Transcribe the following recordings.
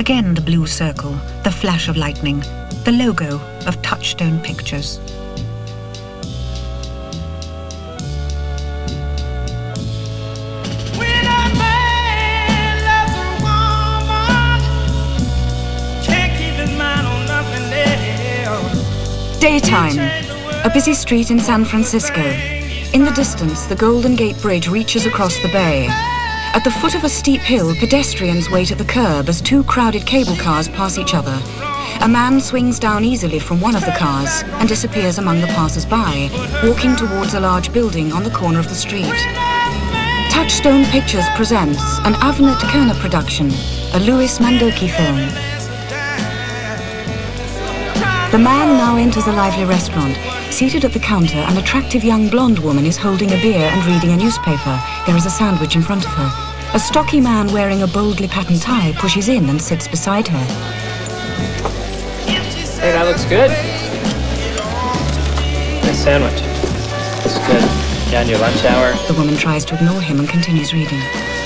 Again the blue circle, the flash of lightning, the logo of Touchstone Pictures. Daytime. A busy street in San Francisco. In the distance, the Golden Gate Bridge reaches across the bay. At the foot of a steep hill, pedestrians wait at the curb as two crowded cable cars pass each other. A man swings down easily from one of the cars and disappears among the passers-by, walking towards a large building on the corner of the street. Touchstone Pictures presents an Avnet Kerner production, a Louis Mandoki film. The man now enters a lively restaurant. Seated at the counter, an attractive young blonde woman is holding a beer and reading a newspaper. There is a sandwich in front of her. A stocky man wearing a boldly patterned tie pushes in and sits beside her. Hey, that looks good. Nice sandwich. It's good. Yeah, on your lunch hour. The woman tries to ignore him and continues reading.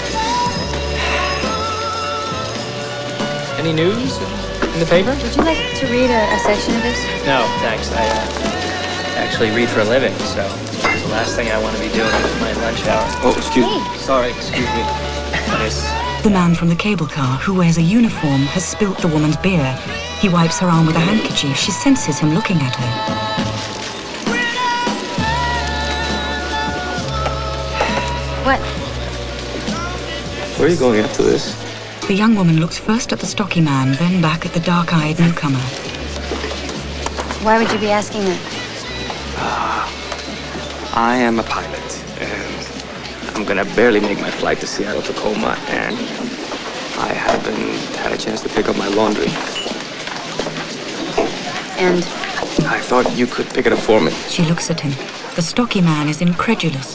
Any news in the paper? Would you like to read a section of this? No, thanks. I actually read for a living, so it's the last thing I want to be doing at my lunch hour. Oh, excuse me. Hey. Sorry, excuse me. The man from the cable car, who wears a uniform, has spilt the woman's beer. He wipes her arm with a handkerchief. She senses him looking at her. What? Where are you going after this? The young woman looks first at the stocky man, then back at the dark-eyed newcomer. Why would you be asking that? I am a pilot, and I'm gonna barely make my flight to Seattle, Tacoma, and I haven't had a chance to pick up my laundry. And? I thought you could pick it up for me. She looks at him. The stocky man is incredulous.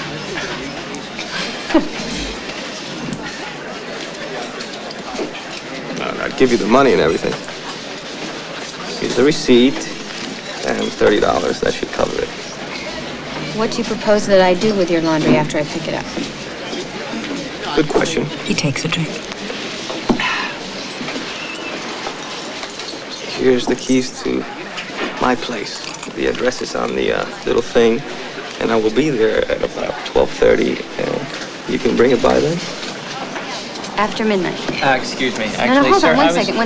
I'd give you the money and everything. Here's the receipt, and $30. That should cover it. What do you propose that I do with your laundry after I pick it up? Good question. He takes a drink. Here's the keys to my place. The address is on the little thing, and I will be there at about 12:30, and you can bring it by then? After midnight. Excuse me. Actually, No, hold sir, on, one second.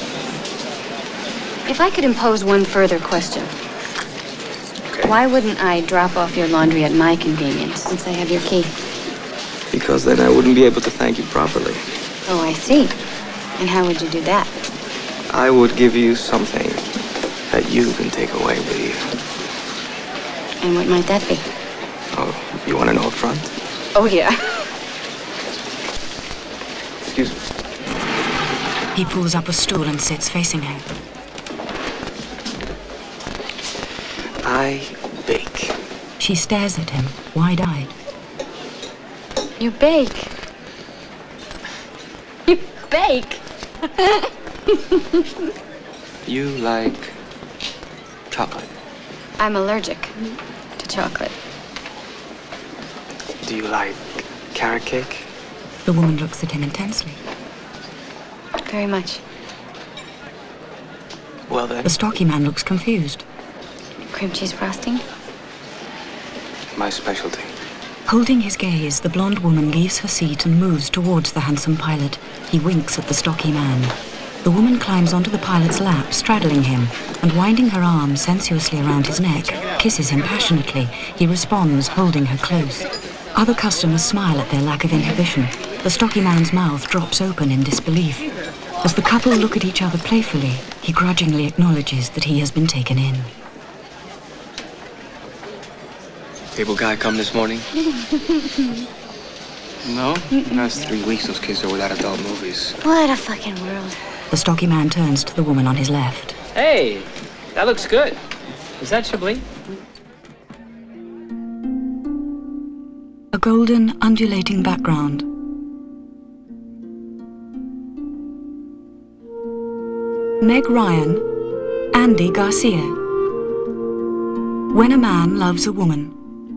If I could impose one further question. Okay. Why wouldn't I drop off your laundry at my convenience, since I have your key? Because then I wouldn't be able to thank you properly. Oh, I see. And how would you do that? I would give you something that you can take away with you. And what might that be? Oh, you want to know up front? Oh, yeah. Excuse me. He pulls up a stool and sits facing her. I bake. She stares at him, wide-eyed. You bake. You bake? You like chocolate. I'm allergic to chocolate. Do you like carrot cake? The woman looks at him intensely. Very much. Well then, The stocky man looks confused. Cream cheese frosting? my specialty. Holding his gaze, the blonde woman leaves her seat and moves towards the handsome pilot. He winks at the stocky man. The woman climbs onto the pilot's lap, straddling him, and winding her arm sensuously around his neck, kisses him passionately. He responds, holding her close. Other customers smile at their lack of inhibition. The stocky man's mouth drops open in disbelief. As the couple look at each other playfully, he grudgingly acknowledges that he has been taken in. Cable guy come this morning? No? Last 3 weeks, those kids are without adult movies. What a fucking world. The stocky man turns to the woman on his left. Hey, that looks good. Is that Chablis? A golden, undulating background. Meg Ryan, Andy Garcia. When a Man Loves a Woman.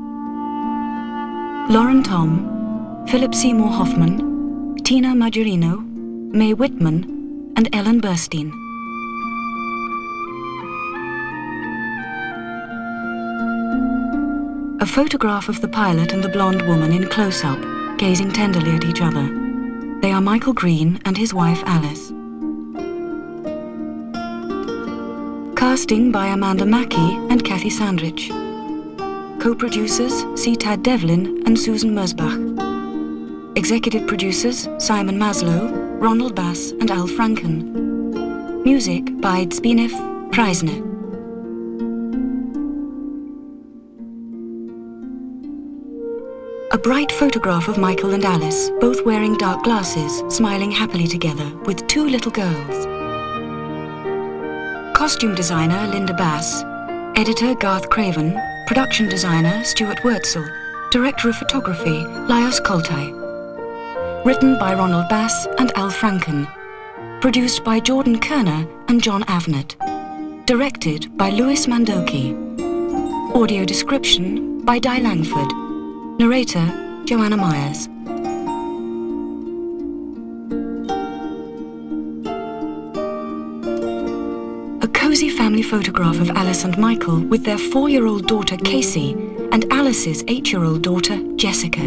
Lauren Tom, Philip Seymour Hoffman, Tina Majorino, Mae Whitman, and Ellen Burstyn. A photograph of the pilot and the blonde woman in close-up, gazing tenderly at each other. They are Michael Green and his wife Alice. Casting by Amanda Mackie and Kathy Sandrich. Co-producers C. Tad Devlin and Susan Mersbach. Executive producers Simon Maslow, Ronald Bass and Al Franken. Music by Zbigniew Preisner. A bright photograph of Michael and Alice, both wearing dark glasses, smiling happily together, with two little girls. Costume designer Linda Bass, editor Garth Craven, production designer Stuart Wurtzel, director of photography Lajos Koltai. Written by Ronald Bass and Al Franken. Produced by Jordan Kerner and John Avnet. Directed by Louis Mandoki. Audio description by Di Langford. Narrator, Joanna Myers. A cozy family photograph of Alice and Michael with their 4-year-old daughter Casey and Alice's 8-year-old daughter Jessica.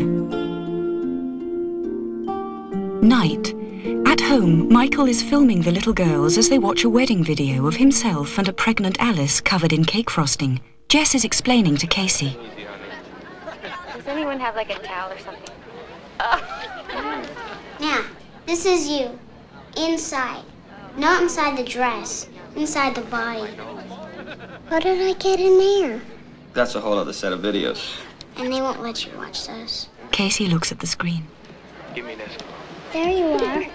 Night. At home, Michael is filming the little girls as they watch a wedding video of himself and a pregnant Alice covered in cake frosting. Jess is explaining to Casey. Does anyone have like a towel or something? Now, this is you. Inside. Not inside the dress. Inside the body. What did I get in there? That's a whole other set of videos. And they won't let you watch those. Casey looks at the screen. Give me this. There you are.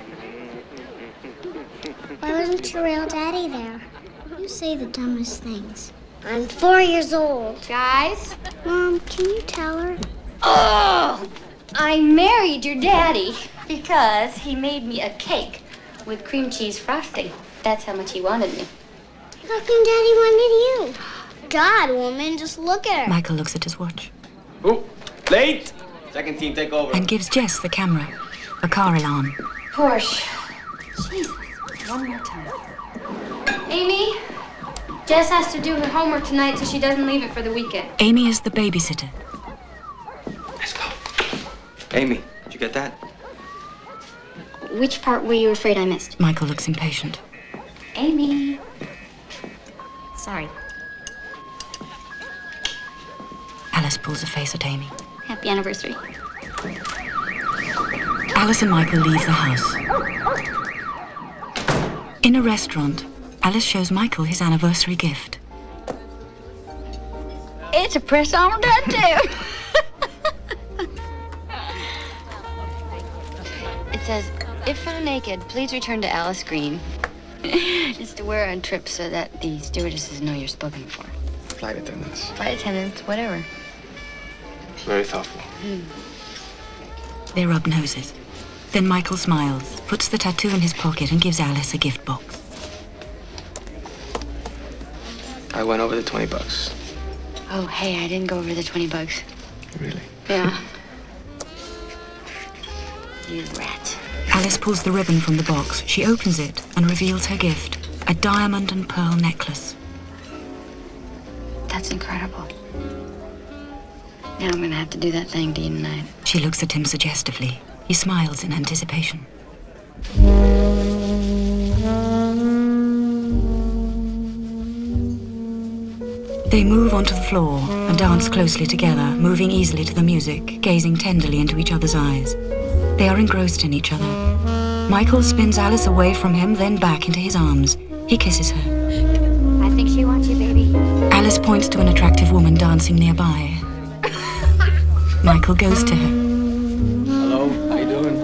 Why wasn't your real daddy there? You say the dumbest things. I'm 4 years old. Guys? Mom, can you tell her? Oh! I married your daddy because he made me a cake with cream cheese frosting. That's how much he wanted me. How come Daddy wanted you? God, woman, just look at her. Michael looks at his watch. Oh, late! Second team, take over. And gives Jess the camera. A car alarm. Porsche. Jesus. One more time. Amy, Jess has to do her homework tonight so she doesn't leave it for the weekend. Amy is the babysitter. Let's go. Amy, did you get that? Which part were you afraid I missed? Michael looks impatient. Amy. Sorry. Alice pulls a face at Amy. Happy anniversary. Alice and Michael leave the house. In a restaurant, Alice shows Michael his anniversary gift. It's a press-on tattoo. It says, if found naked, please return to Alice Green. It's to wear on trips so that the stewardesses know you're spoken for. Flight attendants. Flight attendants, whatever. Very thoughtful. They rub noses. Then Michael smiles, puts the tattoo in his pocket and gives Alice a gift box. I went over the $20. Oh, hey, I didn't go over the $20. Really? Yeah. You rat. Alice pulls the ribbon from the box. She opens it and reveals her gift, a diamond and pearl necklace. That's incredible. Now I'm gonna have to do that thing to you tonight. She looks at him suggestively. He smiles in anticipation. They move onto the floor and dance closely together, moving easily to the music, gazing tenderly into each other's eyes. They are engrossed in each other. Michael spins Alice away from him, then back into his arms. He kisses her. I think she wants you, baby. Alice points to an attractive woman dancing nearby. Michael goes to her. Hello, how you doing?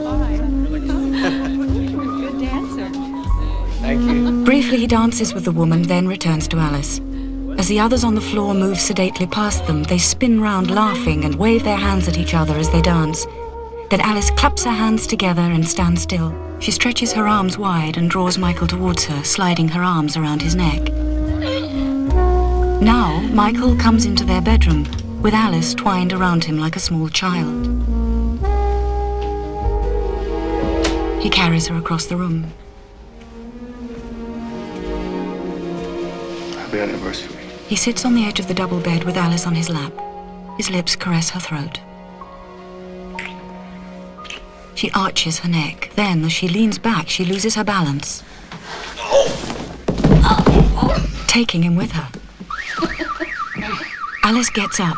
Good dancer. Thank you. Briefly, he dances with the woman, then returns to Alice. As the others on the floor move sedately past them, they spin round laughing and wave their hands at each other as they dance. Then Alice claps her hands together and stands still. She stretches her arms wide and draws Michael towards her, sliding her arms around his neck. Now, Michael comes into their bedroom, with Alice twined around him like a small child. He carries her across the room. Happy anniversary. He sits on the edge of the double bed with Alice on his lap. His lips caress her throat. She arches her neck. Then, as she leans back, she loses her balance. Taking him with her. Alice gets up.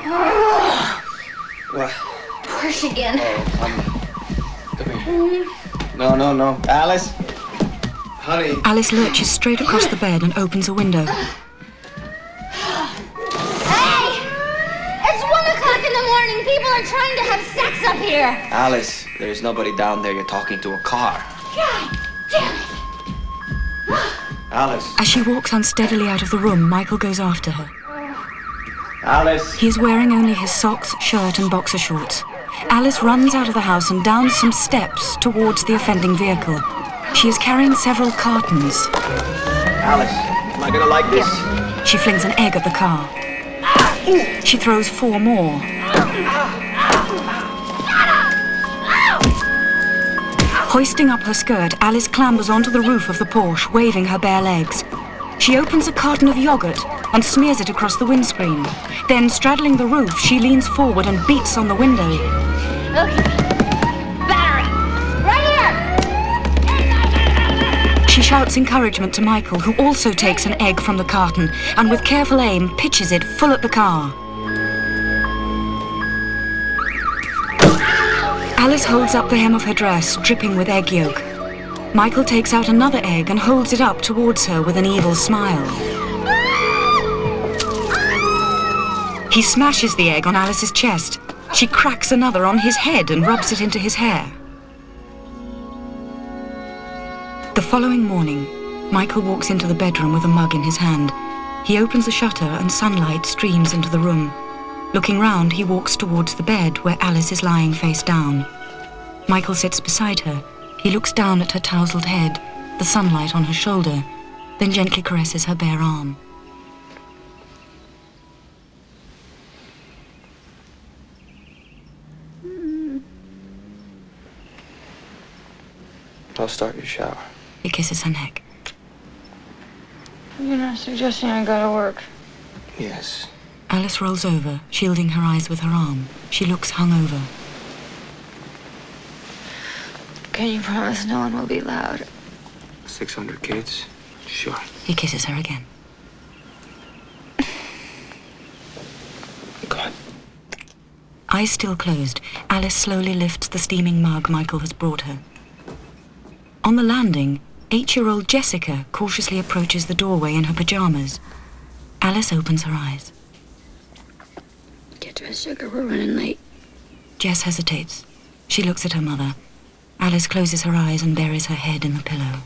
What? Push again. Come here. No. Alice? Honey. Alice lurches straight across the bed and opens a window. Hey! It's 1 o'clock in the morning. People are trying to have sex up here. Alice, there's nobody down there. You're talking to a car. God damn it. Alice. As she walks unsteadily out of the room, Michael goes after her. Alice. He is wearing only his socks, shirt and boxer shorts. Alice runs out of the house and down some steps towards the offending vehicle. She is carrying several cartons. Alice, am I gonna like this? She flings an egg at the car. She throws 4 more. Hoisting up her skirt, Alice clambers onto the roof of the Porsche, waving her bare legs. She opens a carton of yogurt and smears it across the windscreen. Then, straddling the roof, she leans forward and beats on the window. Okay. Battery. Right here. She shouts encouragement to Michael, who also takes an egg from the carton and with careful aim pitches it full at the car. Alice holds up the hem of her dress, dripping with egg yolk. Michael takes out another egg and holds it up towards her with an evil smile. He smashes the egg on Alice's chest. She cracks another on his head and rubs it into his hair. The following morning, Michael walks into the bedroom with a mug in his hand. He opens the shutter and sunlight streams into the room. Looking round, he walks towards the bed where Alice is lying face down. Michael sits beside her. He looks down at her tousled head, the sunlight on her shoulder, then gently caresses her bare arm. I'll start your shower. He kisses her neck. You're not suggesting I go to work? Yes. Alice rolls over, shielding her eyes with her arm. She looks hungover. Can you promise no one will be loud? 600 kids? Sure. He kisses her again. Go ahead. Eyes still closed, Alice slowly lifts the steaming mug Michael has brought her. On the landing, 8-year-old Jessica cautiously approaches the doorway in her pajamas. Alice opens her eyes. Get dressed, sugar. We're running late. Jess hesitates. She looks at her mother. Alice closes her eyes and buries her head in the pillow.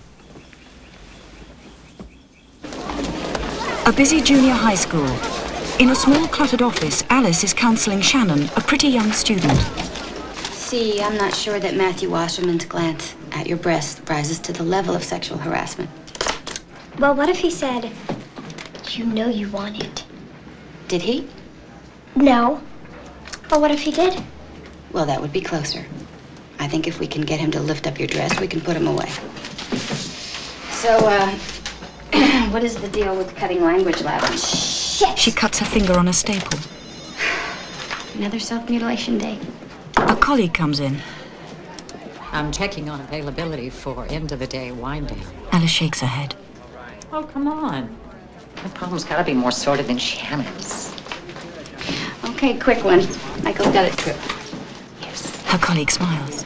A busy junior high school. In a small cluttered office, Alice is counseling Shannon, a pretty young student. See, I'm not sure that Matthew Wasserman's glance at your breast rises to the level of sexual harassment. Well, what if he said, "You know you want it"? Did he? No. Well, what if he did? Well, that would be closer. I think if we can get him to lift up your dress, we can put him away. So, what is the deal with cutting language lab? Shit! She cuts her finger on a staple. Another self-mutilation day. A colleague comes in. I'm checking on availability for end-of-the-day wine down. Alice shakes her head. Oh, come on. The problem's got to be more sorted than Shannon's. Okay, quick one. Michael's got a trip. Her colleague smiles.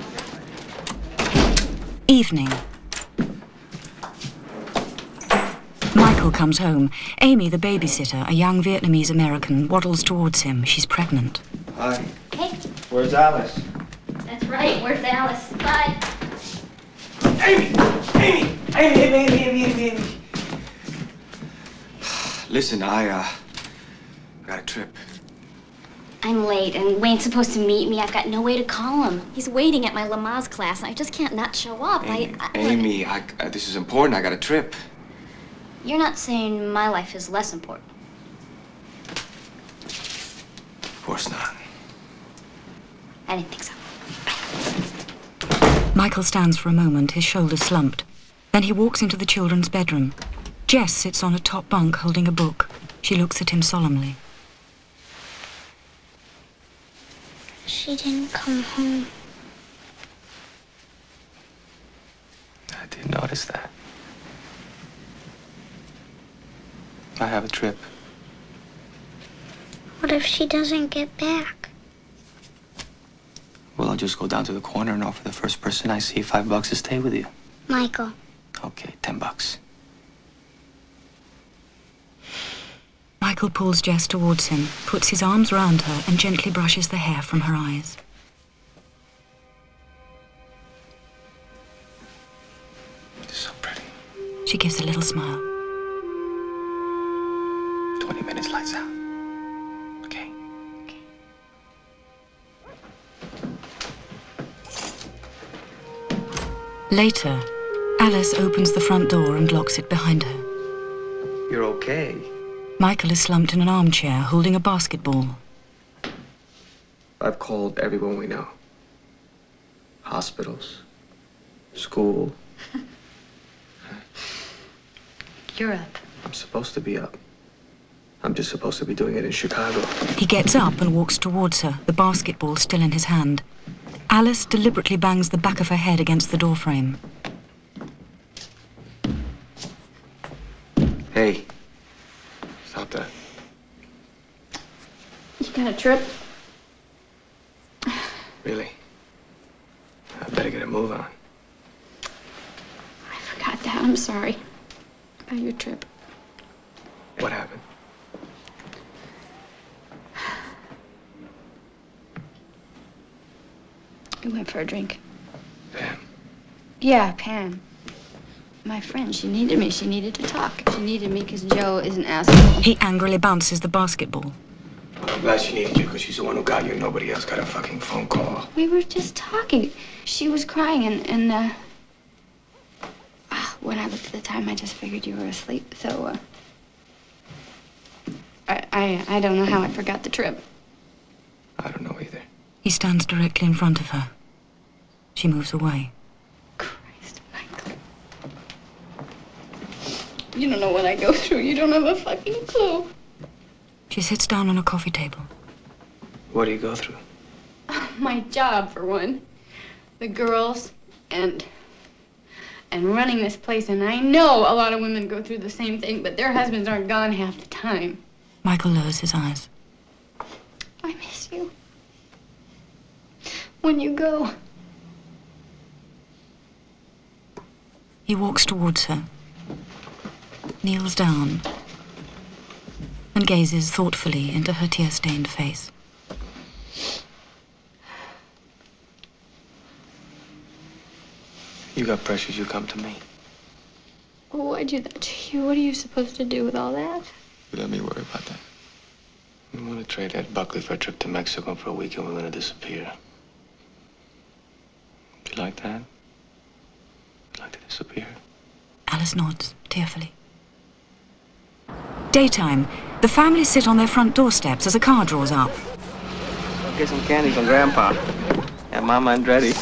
Evening. Michael comes home. Amy, the babysitter, a young Vietnamese American, waddles towards him. She's pregnant. Hi. Hey, Where's Alice? that's right. Where's Alice? Bye. Amy! Listen, I got a trip. I'm late, and Wayne's supposed to meet me. I've got no way to call him. He's waiting at my Lamaze class, and I just can't not show up. Amy, this is important. I got a trip. You're not saying my life is less important. Of course not. I didn't think so. Michael stands for a moment, his shoulders slumped. Then he walks into the children's bedroom. Jess sits on a top bunk holding a book. She looks at him solemnly. She didn't come home. I did notice that. I have a trip. What if she doesn't get back? Well, I'll just go down to the corner and offer the first person I see $5 to stay with you. Michael. Okay, $10. Michael pulls Jess towards him, puts his arms round her and gently brushes the hair from her eyes. You're so pretty. She gives a little smile. 20 minutes, lights out. Okay? Later, Alice opens the front door and locks it behind her. You're okay. Michael is slumped in an armchair, holding a basketball. I've called everyone we know. Hospitals, school. You're up. I'm supposed to be up. I'm just supposed to be doing it in Chicago. He gets up and walks towards her, the basketball still in his hand. Alice deliberately bangs the back of her head against the doorframe. Hey, stop that. You got a trip? Really? I better get a move on. I forgot that. I'm sorry about your trip. What happened? We went for a drink. Pam. Yeah, Pam. My friend, she needed me. She needed to talk. She needed me because Joe is an asshole. He angrily bounces the basketball. I'm glad she needed you because she's the one who got you and nobody else got a fucking phone call. We were just talking. She was crying and when I looked at the time, I just figured you were asleep. So, I don't know how I forgot the trip. I don't know either. He stands directly in front of her. She moves away. Christ, Michael. You don't know what I go through. You don't have a fucking clue. She sits down on a coffee table. What do you go through? My job, for one. The girls and running this place. And I know a lot of women go through the same thing, but their husbands aren't gone half the time. Michael lowers his eyes. I miss you. When you go. He walks towards her, kneels down, and gazes thoughtfully into her tear-stained face. You got pressures, you come to me. Oh, why'd do that to you? What are you supposed to do with all that? You let me worry about that. I'm gonna trade Ed Buckley for a trip to Mexico for a week and we're gonna disappear. Do you like that? You like to disappear? Alice nods, tearfully. Daytime. The family sit on their front doorsteps as a car draws up. I'll get some candy from Grandpa. And Mama Andretti.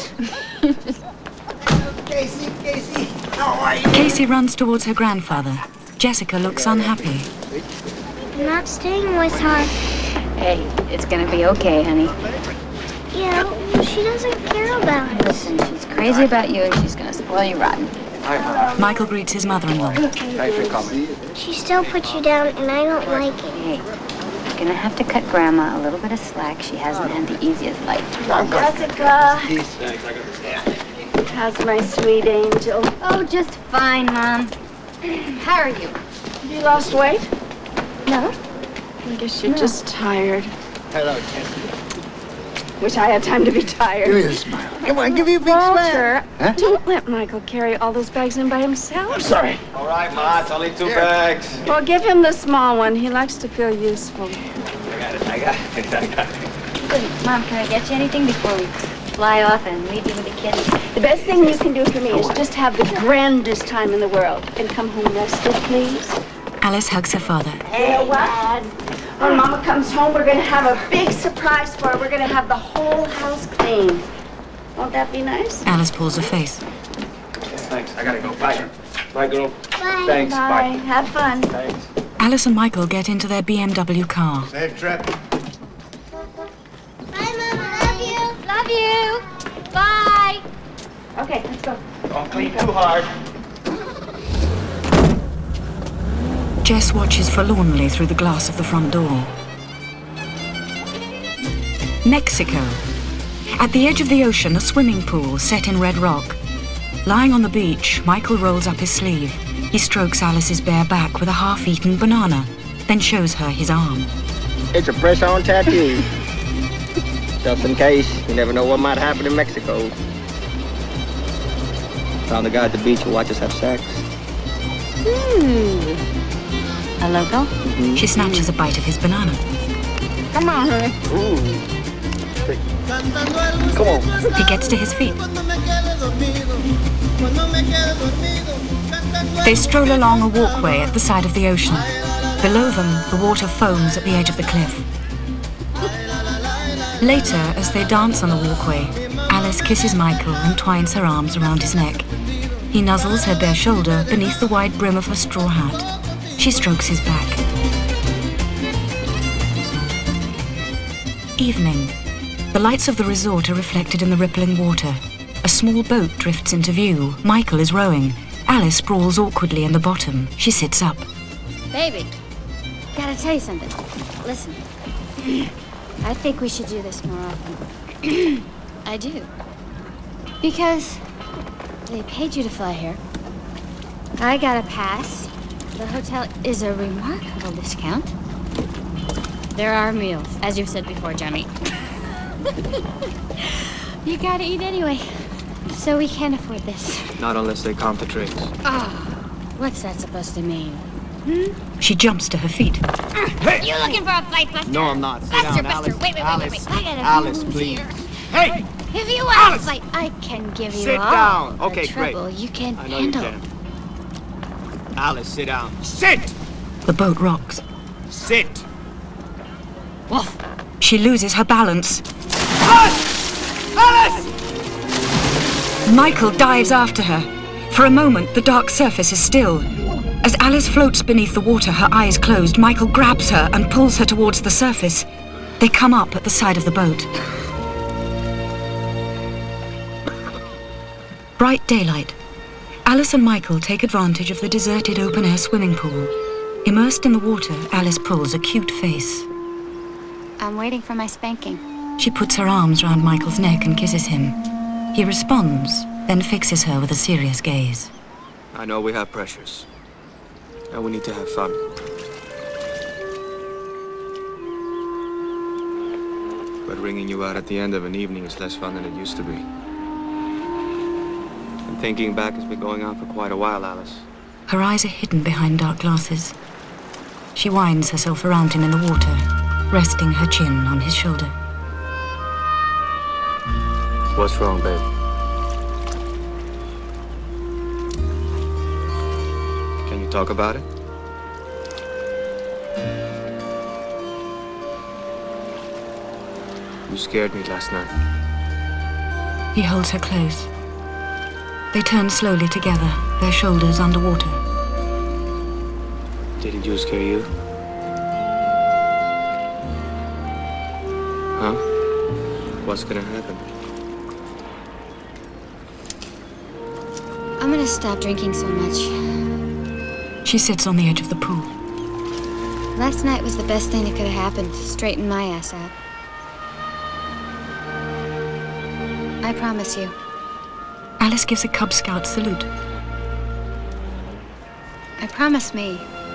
Casey, how are you? Casey runs towards her grandfather. Jessica looks unhappy. I'm not staying with her. Hey, it's gonna be okay, honey. Yeah, well, she doesn't care about us. Listen, she's crazy about you and she's gonna spoil you rotten. Hi, Mom. Michael greets his mother-in-law. Thanks for coming. She still puts you down, and I don't like it. Hey, you're gonna have to cut Grandma a little bit of slack. She hasn't had the easiest life. Jessica, how's my sweet angel? Oh, just fine, Mom. How are you? You lost weight? No. I guess you're just tired. Hello, Casey. Wish I had time to be tired. Give me a smile. Come on, give me a big Walter, smile. Huh? don't let Michael carry all those bags in by himself. I'm sorry. All right, Ma, it's only 2 bags. Well, give him the small one. He likes to feel useful. I got it. Mom, can I get you anything before we fly off and leave you with the kids? The best thing you can do for me is just have the grandest time in the world and come home rested, please. Alice hugs her father. You know what? When Mama comes home, we're gonna have a big surprise for her. We're gonna have the whole house cleaned. Won't that be nice? Alice pulls her face. Thanks, I gotta go. Bye. Bye, girl. Bye. Thanks. Bye. Have fun. Thanks. Alice and Michael get into their BMW car. Safe trip. Bye, Mama. Love you. Love you. Bye. Okay, let's go. Don't clean too hard. Jess watches forlornly through the glass of the front door. Mexico. At the edge of the ocean, a swimming pool set in red rock. Lying on the beach, Michael rolls up his sleeve. He strokes Alice's bare back with a half-eaten banana, then shows her his arm. It's a press-on tattoo. Just in case, you never know what might happen in Mexico. Found a guy at the beach who watches have sex. A local? She snatches a bite of his banana. Come on, honey. Come on. He gets to his feet. They stroll along a walkway at the side of the ocean. Below them, the water foams at the edge of the cliff. Later, as they dance on the walkway, Alice kisses Michael and twines her arms around his neck. He nuzzles her bare shoulder beneath the wide brim of her straw hat. She strokes his back. Evening. The lights of the resort are reflected in the rippling water. A small boat drifts into view. Michael is rowing. Alice sprawls awkwardly in the bottom. She sits up. Baby, gotta tell you something. Listen, I think we should do this more often. I do. Because they paid you to fly here. I got a pass. The hotel is a remarkable discount. There are meals, as you've said before, Johnny. You gotta eat anyway. So we can't afford this. Not unless they count the drinks. What's that supposed to mean? She jumps to her feet. You looking for a fight, Buster? No, I'm not. Sit Buster, down, Buster, Alice. wait. Alice. I got a Alice, few please. here. Hey! If you want to fight, I can give you Sit all down. the Okay, great. trouble you can I know you handle. can. Alice, sit down. Sit! The boat rocks. Sit! She loses her balance. Alice! Alice! Michael dives after her. For a moment, the dark surface is still. As Alice floats beneath the water, her eyes closed, Michael grabs her and pulls her towards the surface. They come up at the side of the boat. Bright daylight. Alice and Michael take advantage of the deserted open-air swimming pool. Immersed in the water, Alice pulls a cute face. I'm waiting for my spanking. She puts her arms round Michael's neck and kisses him. He responds, then fixes her with a serious gaze. I know we have pressures. And we need to have fun. But ringing you out at the end of an evening is less fun than it used to be. And thinking back has been going on for quite a while, Alice. Her eyes are hidden behind dark glasses. She winds herself around him in the water, resting her chin on his shoulder. What's wrong, babe? Can you talk about it? You scared me last night. He holds her close. They turn slowly together, their shoulders underwater. Didn't you scare you? Huh? What's gonna happen? I'm gonna stop drinking so much. She sits on the edge of the pool. Last night was the best thing that could have happened. Straighten my ass out. I promise you. Alice gives a Cub Scout salute. I promise me.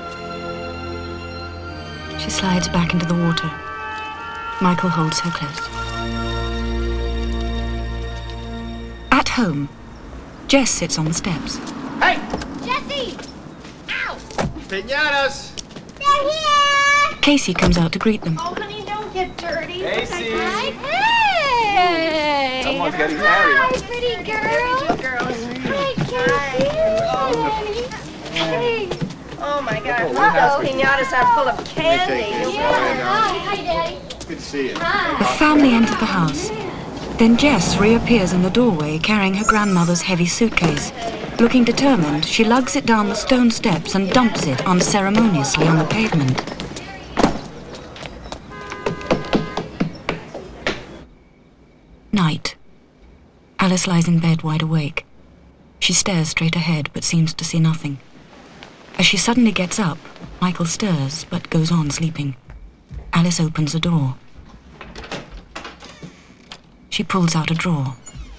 She slides back into the water. Michael holds her close. At home, Jess sits on the steps. Hey! Jesse! Ow! Piñatas! They're here! Casey comes out to greet them. Oh, honey, don't get dirty. Casey! Hey! Someone's getting married. Hi, pretty girl. Hi, Casey. Hi, honey. Oh my God. Uh-oh. Pinatas are full of candy. Hi, Daddy. Good to see you. The family enter the house. Then Jess reappears in the doorway carrying her grandmother's heavy suitcase. Looking determined, she lugs it down the stone steps and dumps it unceremoniously on the pavement. Night. Alice lies in bed wide awake. She stares straight ahead but seems to see nothing. As she suddenly gets up, Michael stirs but goes on sleeping. Alice opens a door. She pulls out a drawer.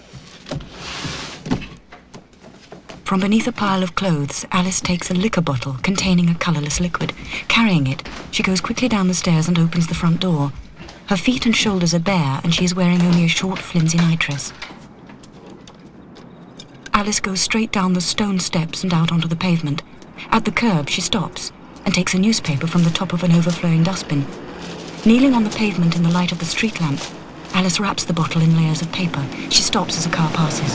From beneath a pile of clothes, Alice takes a liquor bottle containing a colourless liquid. Carrying it, she goes quickly down the stairs and opens the front door. Her feet and shoulders are bare and she is wearing only a short flimsy nightdress. Alice goes straight down the stone steps and out onto the pavement. At the curb, she stops and takes a newspaper from the top of an overflowing dustbin. Kneeling on the pavement in the light of the street lamp, Alice wraps the bottle in layers of paper. She stops as a car passes.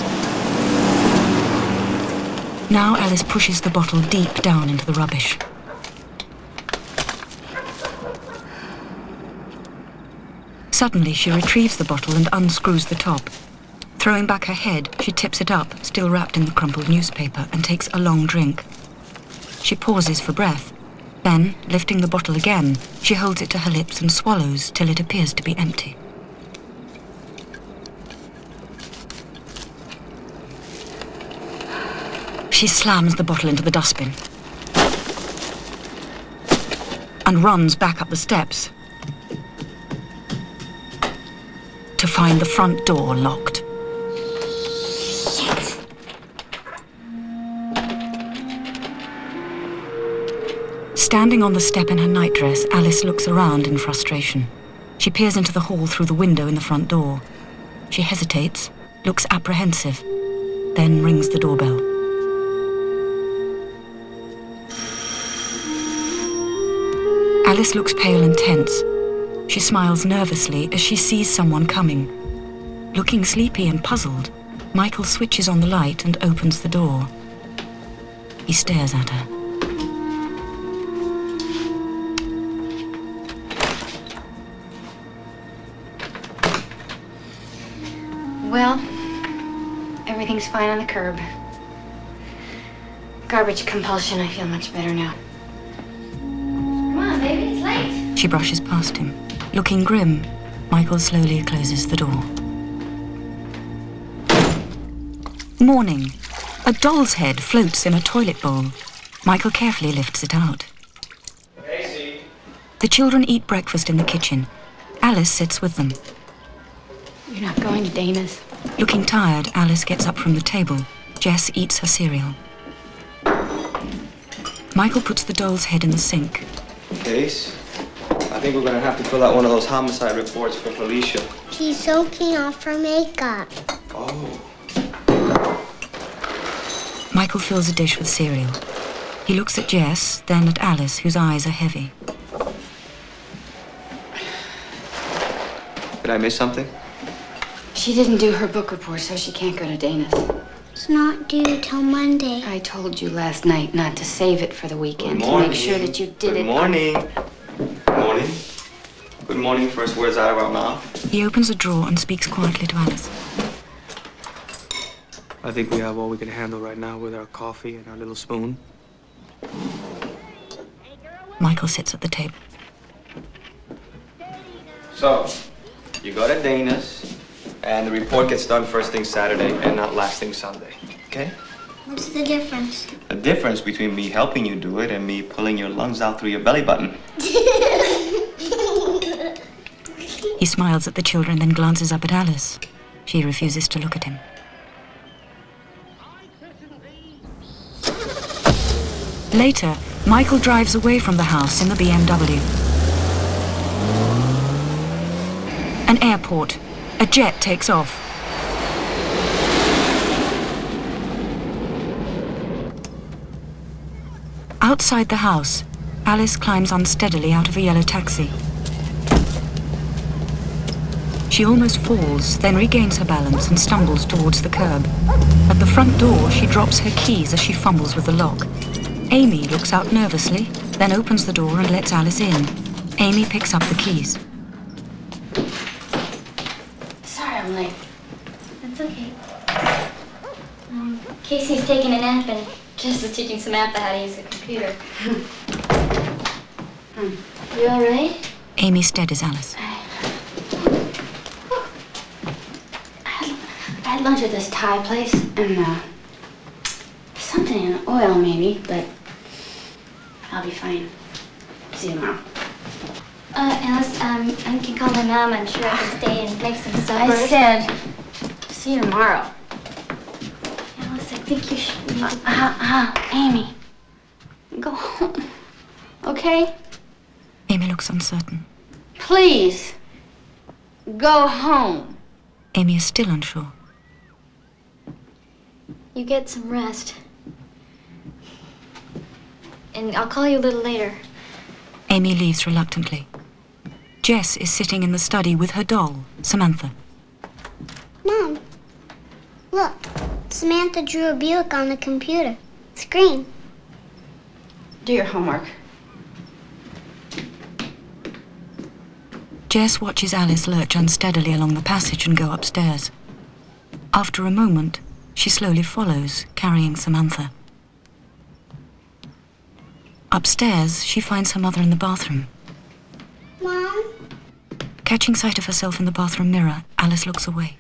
Now Alice pushes the bottle deep down into the rubbish. Suddenly, she retrieves the bottle and unscrews the top. Throwing back her head, she tips it up, still wrapped in the crumpled newspaper, and takes a long drink. She pauses for breath. Then, lifting the bottle again, she holds it to her lips and swallows till it appears to be empty. She slams the bottle into the dustbin and runs back up the steps to find the front door locked. Shit. Standing on the step in her nightdress, Alice looks around in frustration. She peers into the hall through the window in the front door. She hesitates, looks apprehensive, then rings the doorbell. Alice looks pale and tense. She smiles nervously as she sees someone coming. Looking sleepy and puzzled, Michael switches on the light and opens the door. He stares at her. Well, everything's fine on the curb. Garbage compulsion, I feel much better now. Come on, baby, it's late. She brushes past him. Looking grim, Michael slowly closes the door. Morning. A doll's head floats in a toilet bowl. Michael carefully lifts it out. Casey. The children eat breakfast in the kitchen. Alice sits with them. You're not going to Dana's? Looking tired, Alice gets up from the table. Jess eats her cereal. Michael puts the doll's head in the sink. Case, I think we're gonna have to fill out one of those homicide reports for Felicia. She's soaking off her makeup. Oh. Michael fills a dish with cereal. He looks at Jess, then at Alice, whose eyes are heavy. Did I miss something? She didn't do her book report, so she can't go to Dana's. It's not due till Monday. I told you last night not to save it for the weekend. Good morning. To make sure that you did it. Good morning. Good morning. Good morning, first words out of our mouth. He opens a drawer and speaks quietly to Alice. I think we have all we can handle right now with our coffee and our little spoon. Michael sits at the table. So, you go to Dana's, and the report gets done first thing Saturday and not last thing Sunday, okay? What's the difference? The difference between me helping you do it and me pulling your lungs out through your belly button. He smiles at the children, then glances up at Alice. She refuses to look at him. Later, Michael drives away from the house in the BMW. An airport. A jet takes off. Outside the house, Alice climbs unsteadily out of a yellow taxi. She almost falls, then regains her balance and stumbles towards the curb. At the front door, she drops her keys as she fumbles with the lock. Amy looks out nervously, then opens the door and lets Alice in. Amy picks up the keys. Sorry I'm late. That's okay. Casey's taking a nap and Jess is teaching Samantha how to use a computer. You all right? Amy steadies Alice. I had lunch at this Thai place and something in oil maybe, but I'll be fine. See you tomorrow. Alice, I can call my mom. I'm sure I can stay and make some supper. I said, see you tomorrow. Alice, I think you should need to... Amy, go home, okay? Amy looks uncertain. Please, go home. Amy is still unsure. You get some rest. And I'll call you a little later. Amy leaves reluctantly. Jess is sitting in the study with her doll, Samantha. Mom, look. Samantha drew a Buick on the computer screen. Do your homework. Jess watches Alice lurch unsteadily along the passage and go upstairs. After a moment, she slowly follows, carrying Samantha. Upstairs, she finds her mother in the bathroom. Mom? Catching sight of herself in the bathroom mirror, Alice looks away.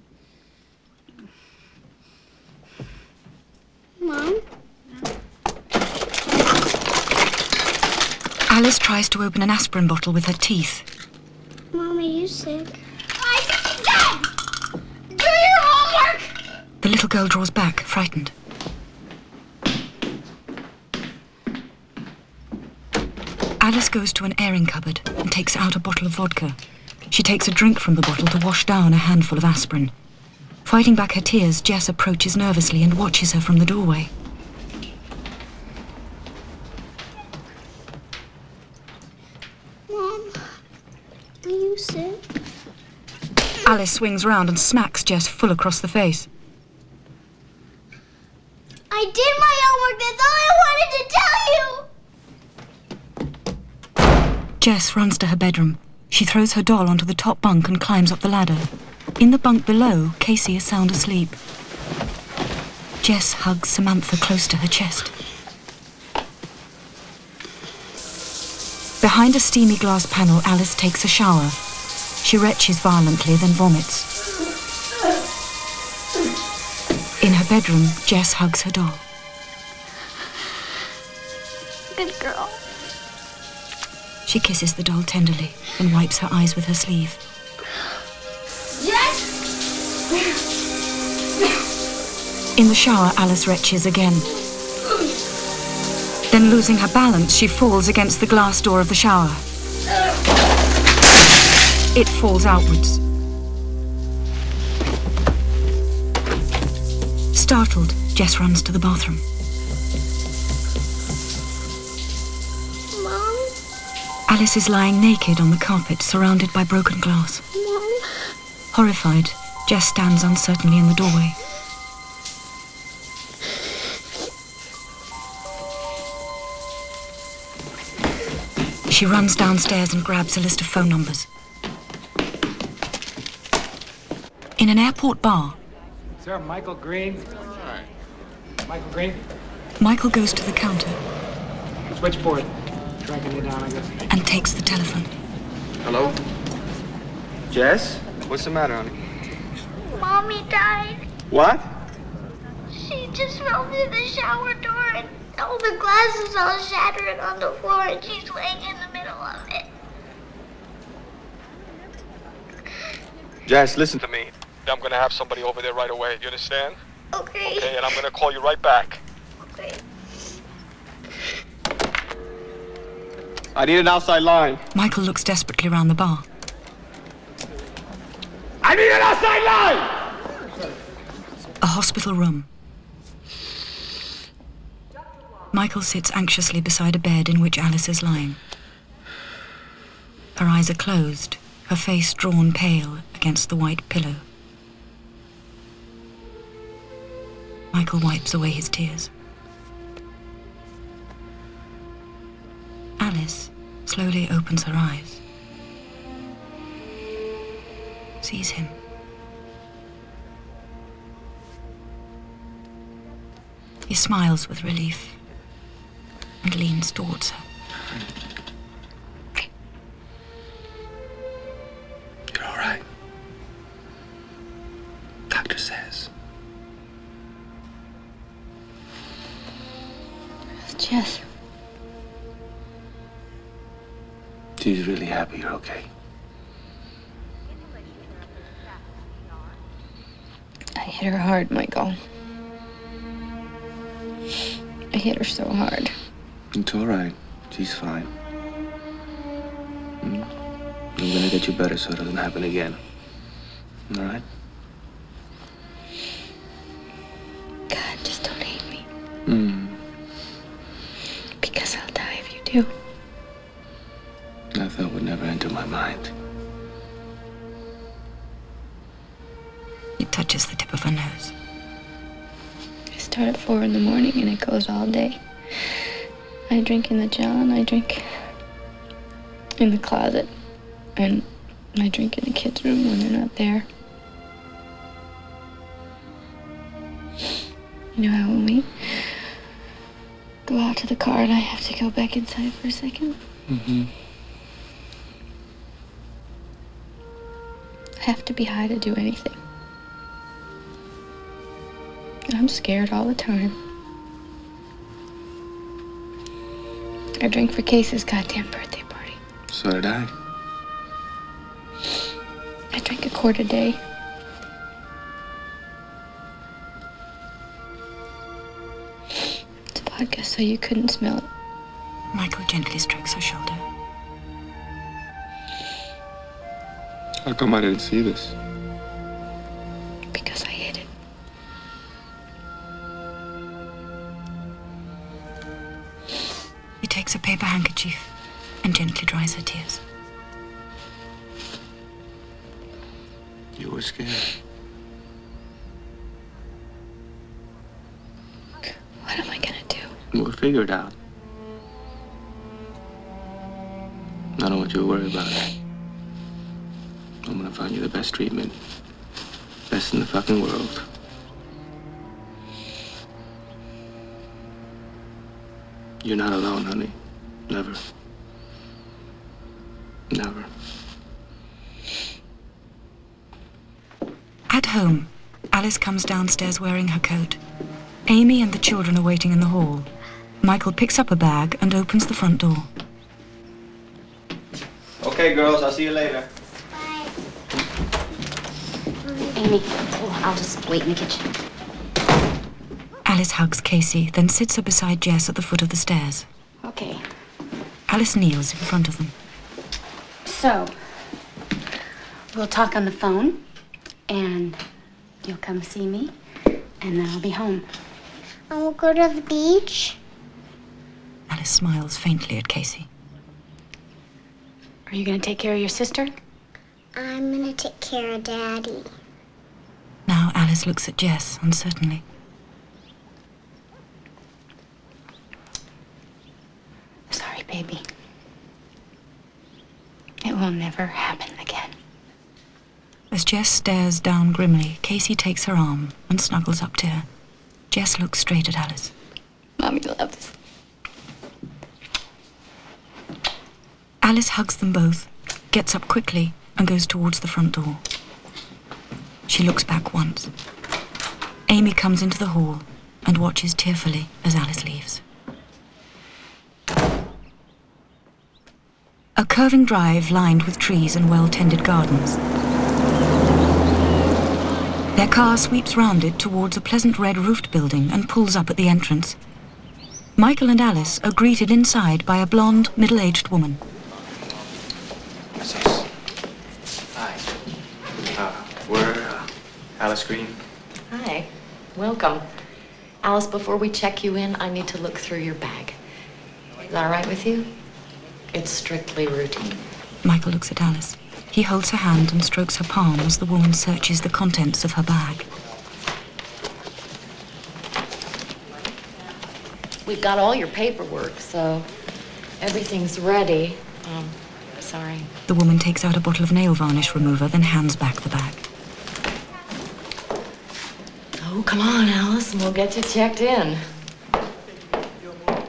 Mom? Alice tries to open an aspirin bottle with her teeth. Mom, are you sick? I said, do your homework! The little girl draws back, frightened. Alice goes to an airing cupboard and takes out a bottle of vodka. She takes a drink from the bottle to wash down a handful of aspirin. Fighting back her tears, Jess approaches nervously and watches her from the doorway. Mom, are you sick? Alice swings round and smacks Jess full across the face. I did my homework. That's all I wanted to tell you. Jess runs to her bedroom. She throws her doll onto the top bunk and climbs up the ladder. In the bunk below, Casey is sound asleep. Jess hugs Samantha close to her chest. Behind a steamy glass panel, Alice takes a shower. She retches violently, then vomits. In her bedroom, Jess hugs her doll. Good girl. She kisses the doll tenderly, then wipes her eyes with her sleeve. Yes! In the shower, Alice retches again. Then, losing her balance, she falls against the glass door of the shower. It falls outwards. Startled, Jess runs to the bathroom. Mom? Alice is lying naked on the carpet, surrounded by broken glass. Mom? Horrified, Jess stands uncertainly in the doorway. She runs downstairs and grabs a list of phone numbers. In an airport bar, Sir, Michael Green. Michael Green. Michael goes to the counter Switchboard. Tracking you down, I guess. and takes the telephone. Hello? Jess? What's the matter, honey? Mommy died. What? She just fell through the shower door and all the glass is all shattered on the floor and she's laying in the middle of it. Jess, listen to me. I'm gonna have somebody over there right away. You understand? Okay. Okay, and I'm gonna call you right back. Okay. I need an outside line. Michael looks desperately around the bar. I need an outside line! A hospital room. Michael sits anxiously beside a bed in which Alice is lying. Her eyes are closed, her face drawn pale against the white pillow. Michael wipes away his tears. Alice slowly opens her eyes, sees him. He smiles with relief and leans towards her. You're all right. Doctor says. Jess. She's really happy you're okay. I hit her hard, Michael. I hit her so hard. It's all right. She's fine. I'm gonna get you better so it doesn't happen again. All right? God, just don't hate me. Because I'll die if you do. That thought would never enter my mind. He touches the tip of her nose. I start at 4 in the morning and it goes all day. I drink in the John, I drink in the closet, and I drink in the kids' room when they're not there. You know how when we go out to the car and I have to go back inside for a second? I have to be high to do anything. I'm scared all the time. I drank for Casey's goddamn birthday party. So did I. I drank a quart a day. It's vodka so you couldn't smell it. Michael gently strokes her shoulder. How come I didn't see this? Because I hid it. He takes a paper handkerchief and gently dries her tears. You were scared. What am I gonna do? We'll figure it out. I don't want you to worry about it. I'm gonna find you the best treatment. Best in the fucking world. You're not alone, honey. Never. Never. At home, Alice comes downstairs wearing her coat. Amy and the children are waiting in the hall. Michael picks up a bag and opens the front door. Okay, girls, I'll see you later. Amy, I'll just wait in the kitchen. Alice hugs Casey, then sits her beside Jess at the foot of the stairs. Okay. Alice kneels in front of them. So, we'll talk on the phone, and you'll come see me, and then I'll be home. And we'll go to the beach. Alice smiles faintly at Casey. Are you gonna take care of your sister? I'm gonna take care of Daddy. Now Alice looks at Jess uncertainly. Sorry, baby. It will never happen again. As Jess stares down grimly, Casey takes her arm and snuggles up to her. Jess looks straight at Alice. Mommy loves. Alice hugs them both, gets up quickly, and goes towards the front door. She looks back once. Amy comes into the hall and watches tearfully as Alice leaves. A curving drive lined with trees and well-tended gardens. Their car sweeps round it towards a pleasant red-roofed building and pulls up at the entrance. Michael and Alice are greeted inside by a blonde, middle-aged woman. Hi. We're Alice Green. Hi. Welcome. Alice, before we check you in, I need to look through your bag. Is that all right with you? It's strictly routine. Michael looks at Alice. He holds her hand and strokes her palm as the woman searches the contents of her bag. We've got all your paperwork, so everything's ready. Sorry. The woman takes out a bottle of nail varnish remover, then hands back the bag. Oh, come on, Alice, and we'll get you checked in.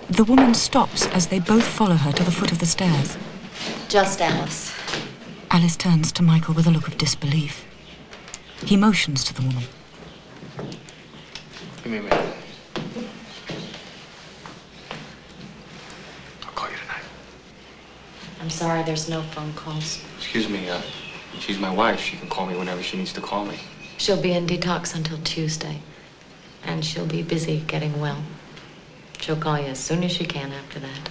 The woman stops as they both follow her to the foot of the stairs. Just Alice. Alice turns to Michael with a look of disbelief. He motions to the woman. Give me a minute. I'll call you tonight. I'm sorry, there's no phone calls. Excuse me, she's my wife. She can call me whenever she needs to call me. She'll be in detox until Tuesday. And she'll be busy getting well. She'll call you as soon as she can after that.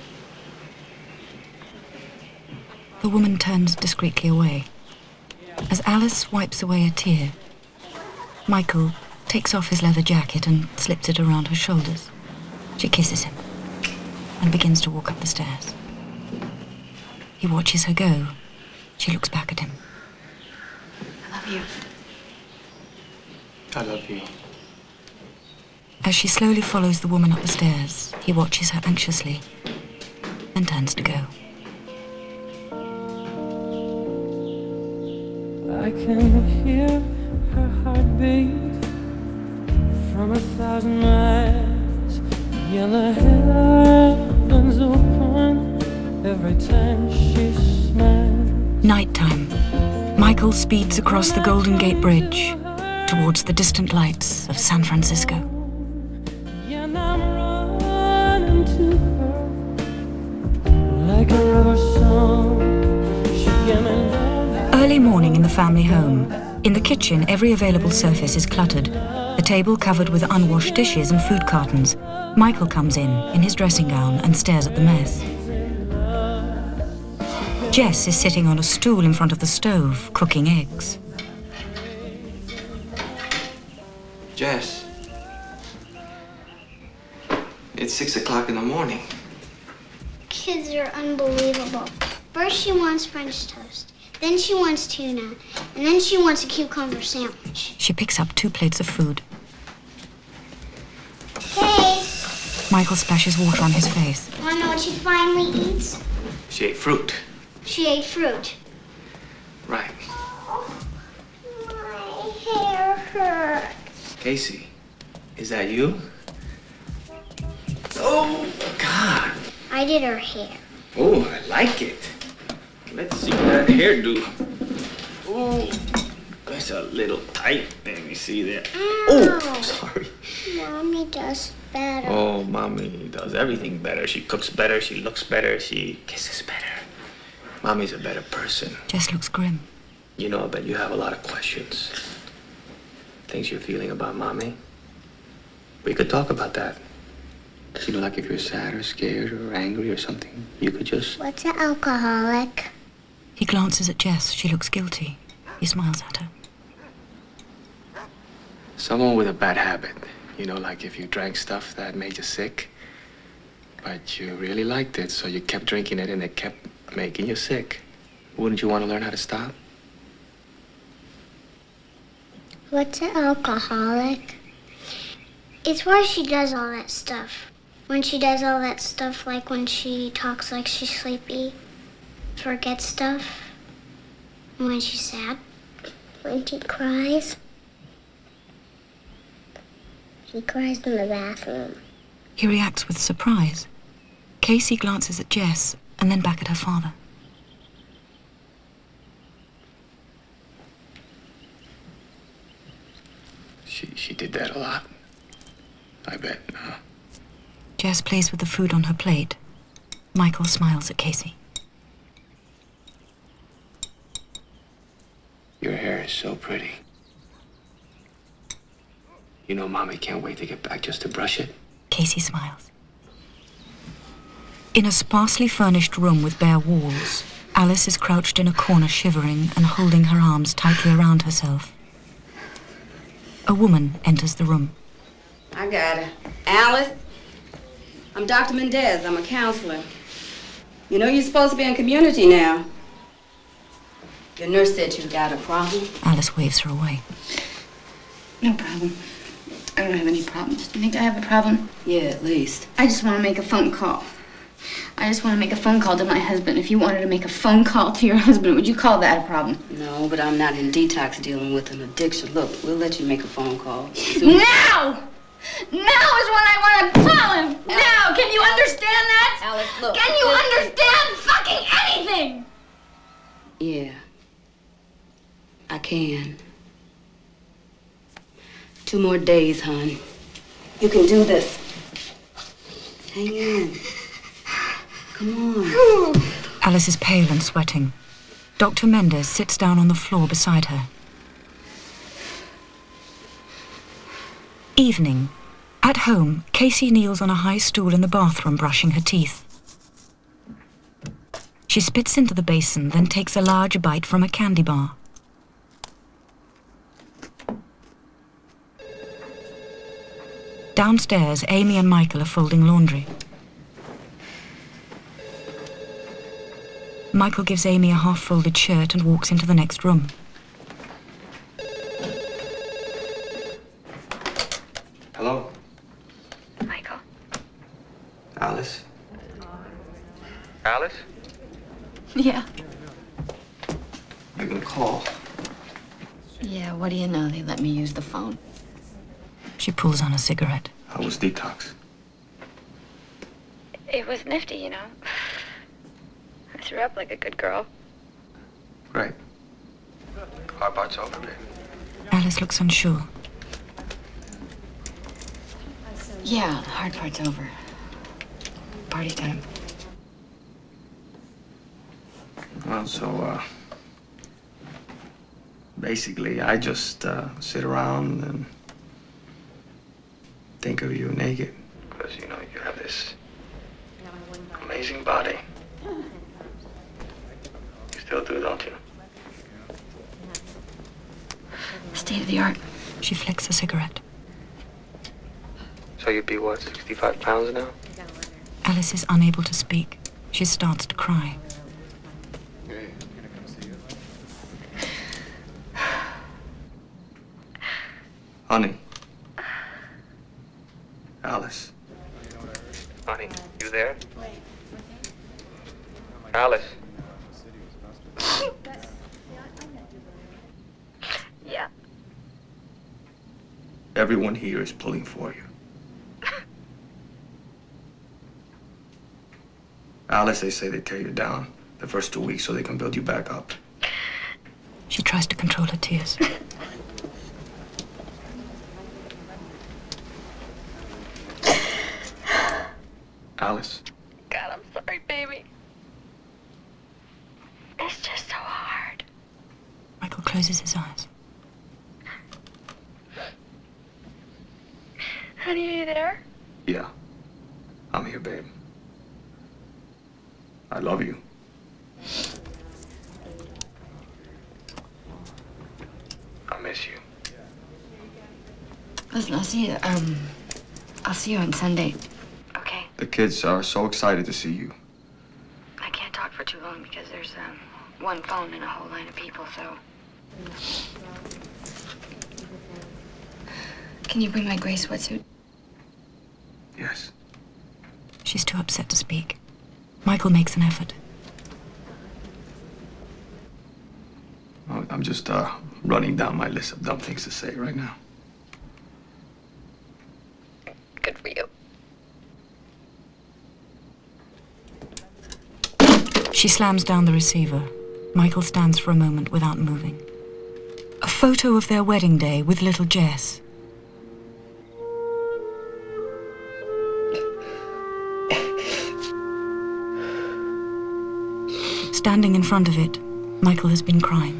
The woman turns discreetly away. As Alice wipes away a tear, Michael takes off his leather jacket and slips it around her shoulders. She kisses him and begins to walk up the stairs. He watches her go. She looks back at him. I love you. I love you. As she slowly follows the woman up the stairs, he watches her anxiously and turns to go. I can hear her heartbeat from 1,000 miles. Yellow heavens open every time she smiles. Nighttime. Michael speeds across the Golden Gate Bridge towards the distant lights of San Francisco. And I'm running to her like a river song. She gave me love. Early morning in the family home. In the kitchen, every available surface is cluttered. The table covered with unwashed dishes and food cartons. Michael comes in his dressing gown and stares at the mess. Jess is sitting on a stool in front of the stove, cooking eggs. Jess, it's 6 o'clock in the morning. Kids are unbelievable. First she wants French toast, then she wants tuna, and then she wants a cucumber sandwich. She picks up 2 plates of food. Hey, Michael splashes water on his face. wanna know what she finally eats? She ate fruit. She ate fruit. Right. My hair hurts. Casey, is that you? Oh, God. I did her hair. Oh, I like it. Let's see what that hair do. Oh, that's a little tight. Let me see that. Oh, sorry. Mommy does better. Oh, Mommy does everything better. She cooks better, she looks better, she kisses better. Mommy's a better person. Jess looks grim. You know, I bet you have a lot of questions. Things you're feeling about Mommy. We could talk about that. You know, like if you're sad or scared or angry or something, you could just... What's an alcoholic? He glances at Jess. She looks guilty. He smiles at her. Someone with a bad habit. You know, like if you drank stuff that made you sick, but you really liked it, so you kept drinking it and it kept making you sick. Wouldn't you want to learn how to stop? What's an alcoholic? It's why she does all that stuff. When she does all that stuff, like when she talks like she's sleepy, forgets stuff, and when she's sad, when she cries. She cries in the bathroom. He reacts with surprise. Casey glances at Jess and then back at her father. She did that a lot. I bet, huh? Jess plays with the food on her plate. Michael smiles at Casey. Your hair is so pretty. You know, Mommy can't wait to get back just to brush it. Casey smiles. In a sparsely furnished room with bare walls, Alice is crouched in a corner shivering and holding her arms tightly around herself. A woman enters the room. I got it. Alice, I'm Dr. Mendez. I'm a counselor. You know you're supposed to be in community now. Your nurse said you got a problem. Alice waves her away. No problem. I don't have any problems. Do you think I have a problem? Yeah, at least. I just want to make a phone call. I just want to make a phone call to my husband. If you wanted to make a phone call to your husband, would you call that a problem? No, but I'm not in detox dealing with an addiction. Look, we'll let you make a phone call. Now! Now is when I want to call him! Now! Can you understand Look, Can you understand fucking anything? Yeah, I can. 2 more days, hon. You can do this. Hang in. Come on. Alice is pale and sweating. Dr. Mendez sits down on the floor beside her. Evening. At home, Casey kneels on a high stool in the bathroom brushing her teeth. She spits into the basin, then takes a large bite from a candy bar. Downstairs, Amy and Michael are folding laundry. Michael gives Amy a half-folded shirt and walks into the next room. Hello? Michael? Alice? Alice? Yeah. You can call. Yeah, what do you know? They let me use the phone. She pulls on a cigarette. How was detox? It was nifty, you know. I threw up like a good girl. Great. Hard part's over, baby. Alice looks unsure. Yeah, the hard part's over. Party time. Well, so, basically, I just, sit around and think of you naked. Because, you know, you have this amazing body. You still do, don't you? State of the art. She flicks a cigarette. So you'd be, what, 65 pounds now? Alice is unable to speak. She starts to cry. Honey. Alice. Honey, you there? Alice. Yeah. Everyone here is pulling for you. Alice, they say they tear you down the first 2 weeks so they can build you back up. She tries to control her tears. Alice. God, I'm sorry, baby. It's just so hard. Michael closes his eyes. Honey, are you there? Yeah. I'm here, babe. I love you. I miss you. Listen, I'll see you on Sunday. Okay? The kids are so excited to see you. I can't talk for too long because there's one phone and a whole line of people, so. Can you bring my gray sweatsuit? Yes. She's too upset to speak. Michael makes an effort. I'm just running down my list of dumb things to say right now. Good for you. She slams down the receiver. Michael stands for a moment without moving. A photo of their wedding day with little Jess. Standing in front of it, Michael has been crying.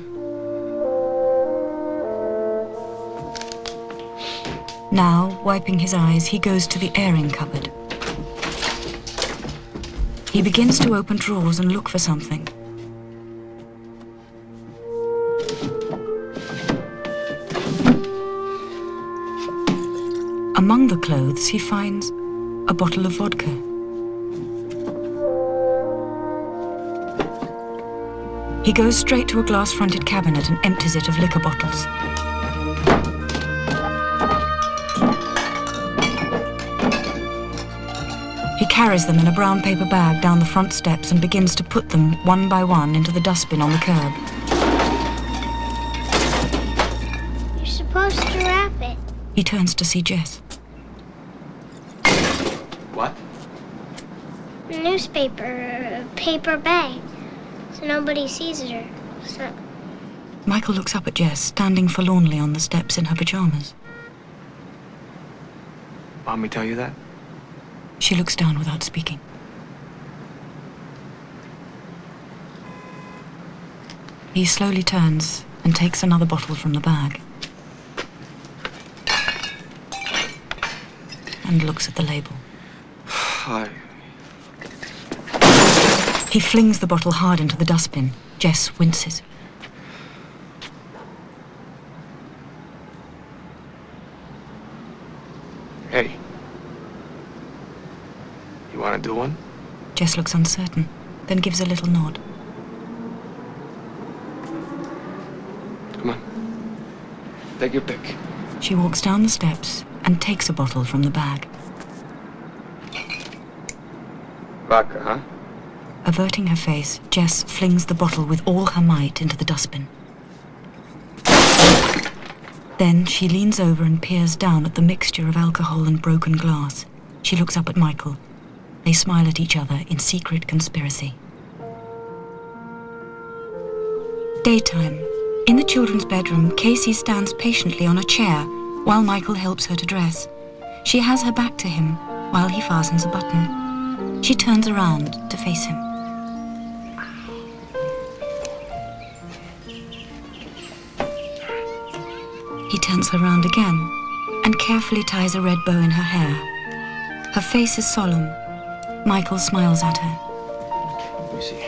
Now, wiping his eyes, he goes to the airing cupboard. He begins to open drawers and look for something. Among the clothes, he finds a bottle of vodka. He goes straight to a glass-fronted cabinet and empties it of liquor bottles. He carries them in a brown paper bag down the front steps and begins to put them, one by one, into the dustbin on the curb. You're supposed to wrap it. He turns to see Jess. What? newspaper, paper bag, so nobody sees her. So Michael looks up at Jess, standing forlornly on the steps in her pajamas. Mommy tell you that? She looks down without speaking. He slowly turns and takes another bottle from the bag. And looks at the label. Hi. He flings the bottle hard into the dustbin. Jess winces. Hey. You want to do one? Jess looks uncertain, then gives a little nod. Come on. Take your pick. She walks down the steps and takes a bottle from the bag. Vodka, huh? Averting her face, Jess flings the bottle with all her might into the dustbin. Then she leans over and peers down at the mixture of alcohol and broken glass. She looks up at Michael. They smile at each other in secret conspiracy. Daytime. In the children's bedroom, Casey stands patiently on a chair while Michael helps her to dress. She has her back to him while he fastens a button. She turns around to face him. He turns her round again and carefully ties a red bow in her hair. Her face is solemn. Michael smiles at her. Let me see.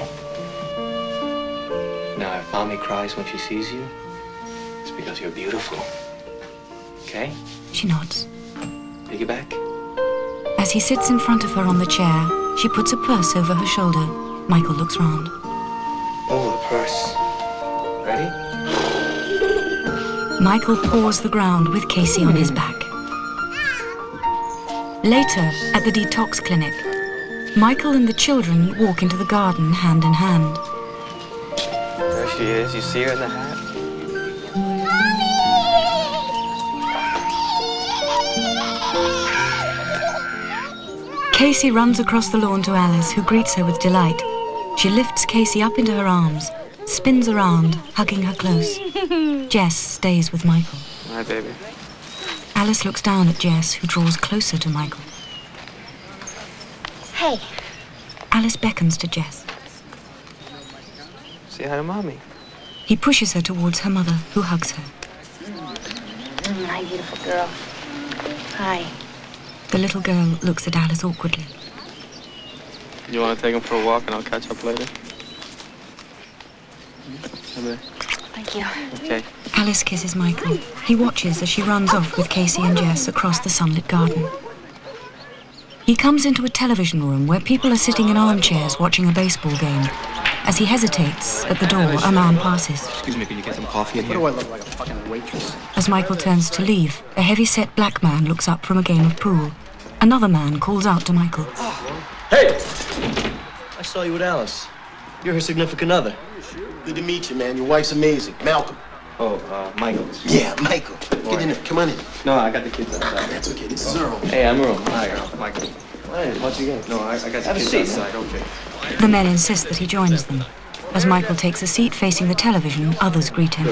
Now, if Mommy cries when she sees you, it's because you're beautiful. Okay? She nods. Take it back. As he sits in front of her on the chair, she puts a purse over her shoulder. Michael looks round. Oh, the purse. Ready? Michael paws the ground with Casey on his back. Later, at the detox clinic, Michael and the children walk into the garden hand in hand. There she is. You see her in the hat? Casey runs across the lawn to Alice, who greets her with delight. She lifts Casey up into her arms, spins around, hugging her close. Jess stays with Michael. Hi, baby. Alice looks down at Jess, who draws closer to Michael. hey, Alice beckons to Jess. Say hi to Mommy. He pushes her towards her mother, who hugs her. Hi, beautiful girl. Hi. The little girl looks at Alice awkwardly. You want to take him for a walk and I'll catch up later? Come here. Thank you. Okay. Alice kisses Michael. He watches as she runs off with Casey and Jess across the sunlit garden. He comes into a television room where people are sitting in armchairs watching a baseball game. As he hesitates at the door, a man passes. Excuse me, can you get some coffee in here? What do I look like, a fucking waitress? As Michael turns to leave, a heavy-set black man looks up from a game of pool. Another man calls out to Michael. Hey! I saw you with Alice. You're her significant other. Good to meet you, man. Your wife's amazing. Malcolm. Oh, Michael. Yeah, Michael. Get in there. Come on in. No, I got the kids outside. That's okay. This is Earl. Hey, I'm Earl. Hi, Earl. Michael. Hey, how'd you get? No, I got the Have a kids seat. outside. Okay. The men insist that he joins them. As Michael takes a seat facing the television, others greet him.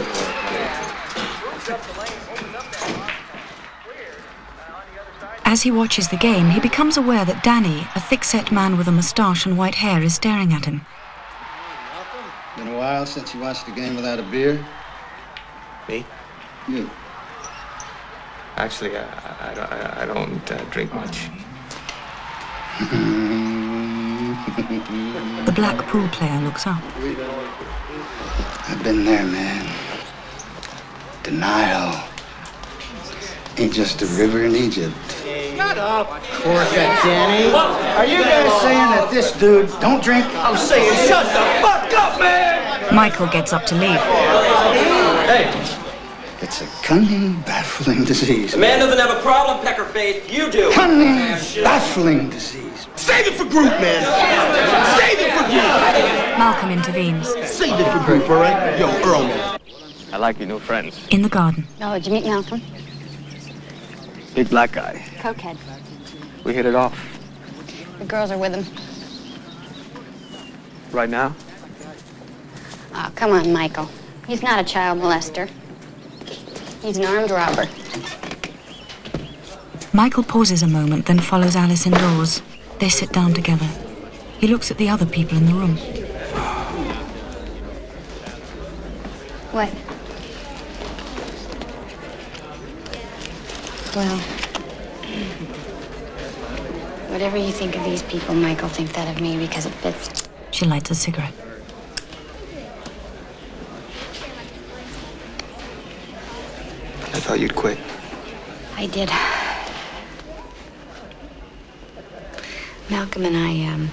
As he watches the game, he becomes aware that Danny, a thick-set man with a moustache and white hair, is staring at him. Been a while since you watched a game without a beer? Me? You. Actually, I don't drink much. The black pool player looks up. I've been there, man. Denial ain't just a river in Egypt. Shut up! Forget, Danny. Are you guys saying that this dude don't drink? I'm saying shut the fuck up, man! Michael gets up to leave. Hey! It's a cunning, baffling disease. The man doesn't have a problem, Peckerface. You do. Cunning, baffling disease. Save it for group, man! Save it for group! Malcolm intervenes. Save it for group, all right? Yo, Earl, man. I like your new friends. In the garden. Oh, did you meet Malcolm? Big black guy. Cokehead. We hit it off. The girls are with him. Right now? Oh, come on, Michael. He's not a child molester. He's an armed robber. Michael pauses a moment, then follows Alice indoors. They sit down together. He looks at the other people in the room. What? Well, whatever you think of these people, Michael, think that of me because it fits. She lights a cigarette. I thought you'd quit. I did. Malcolm and I,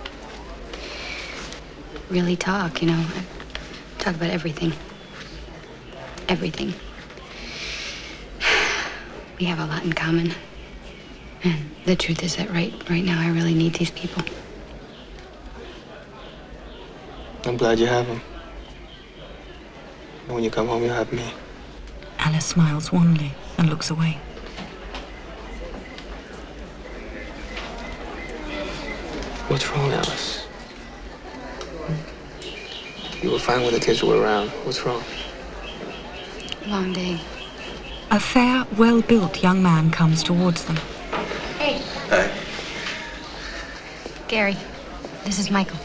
really talk, you know. Talk about everything. Everything. We have a lot in common. And the truth is that right now I really need these people. I'm glad you have them. And when you come home, you'll have me. Alice smiles wanly and looks away. What's wrong, Alice? You were fine when the kids were around. What's wrong? Long day. A fair, well-built young man comes towards them. Hey. Hi. Gary, this is Michael.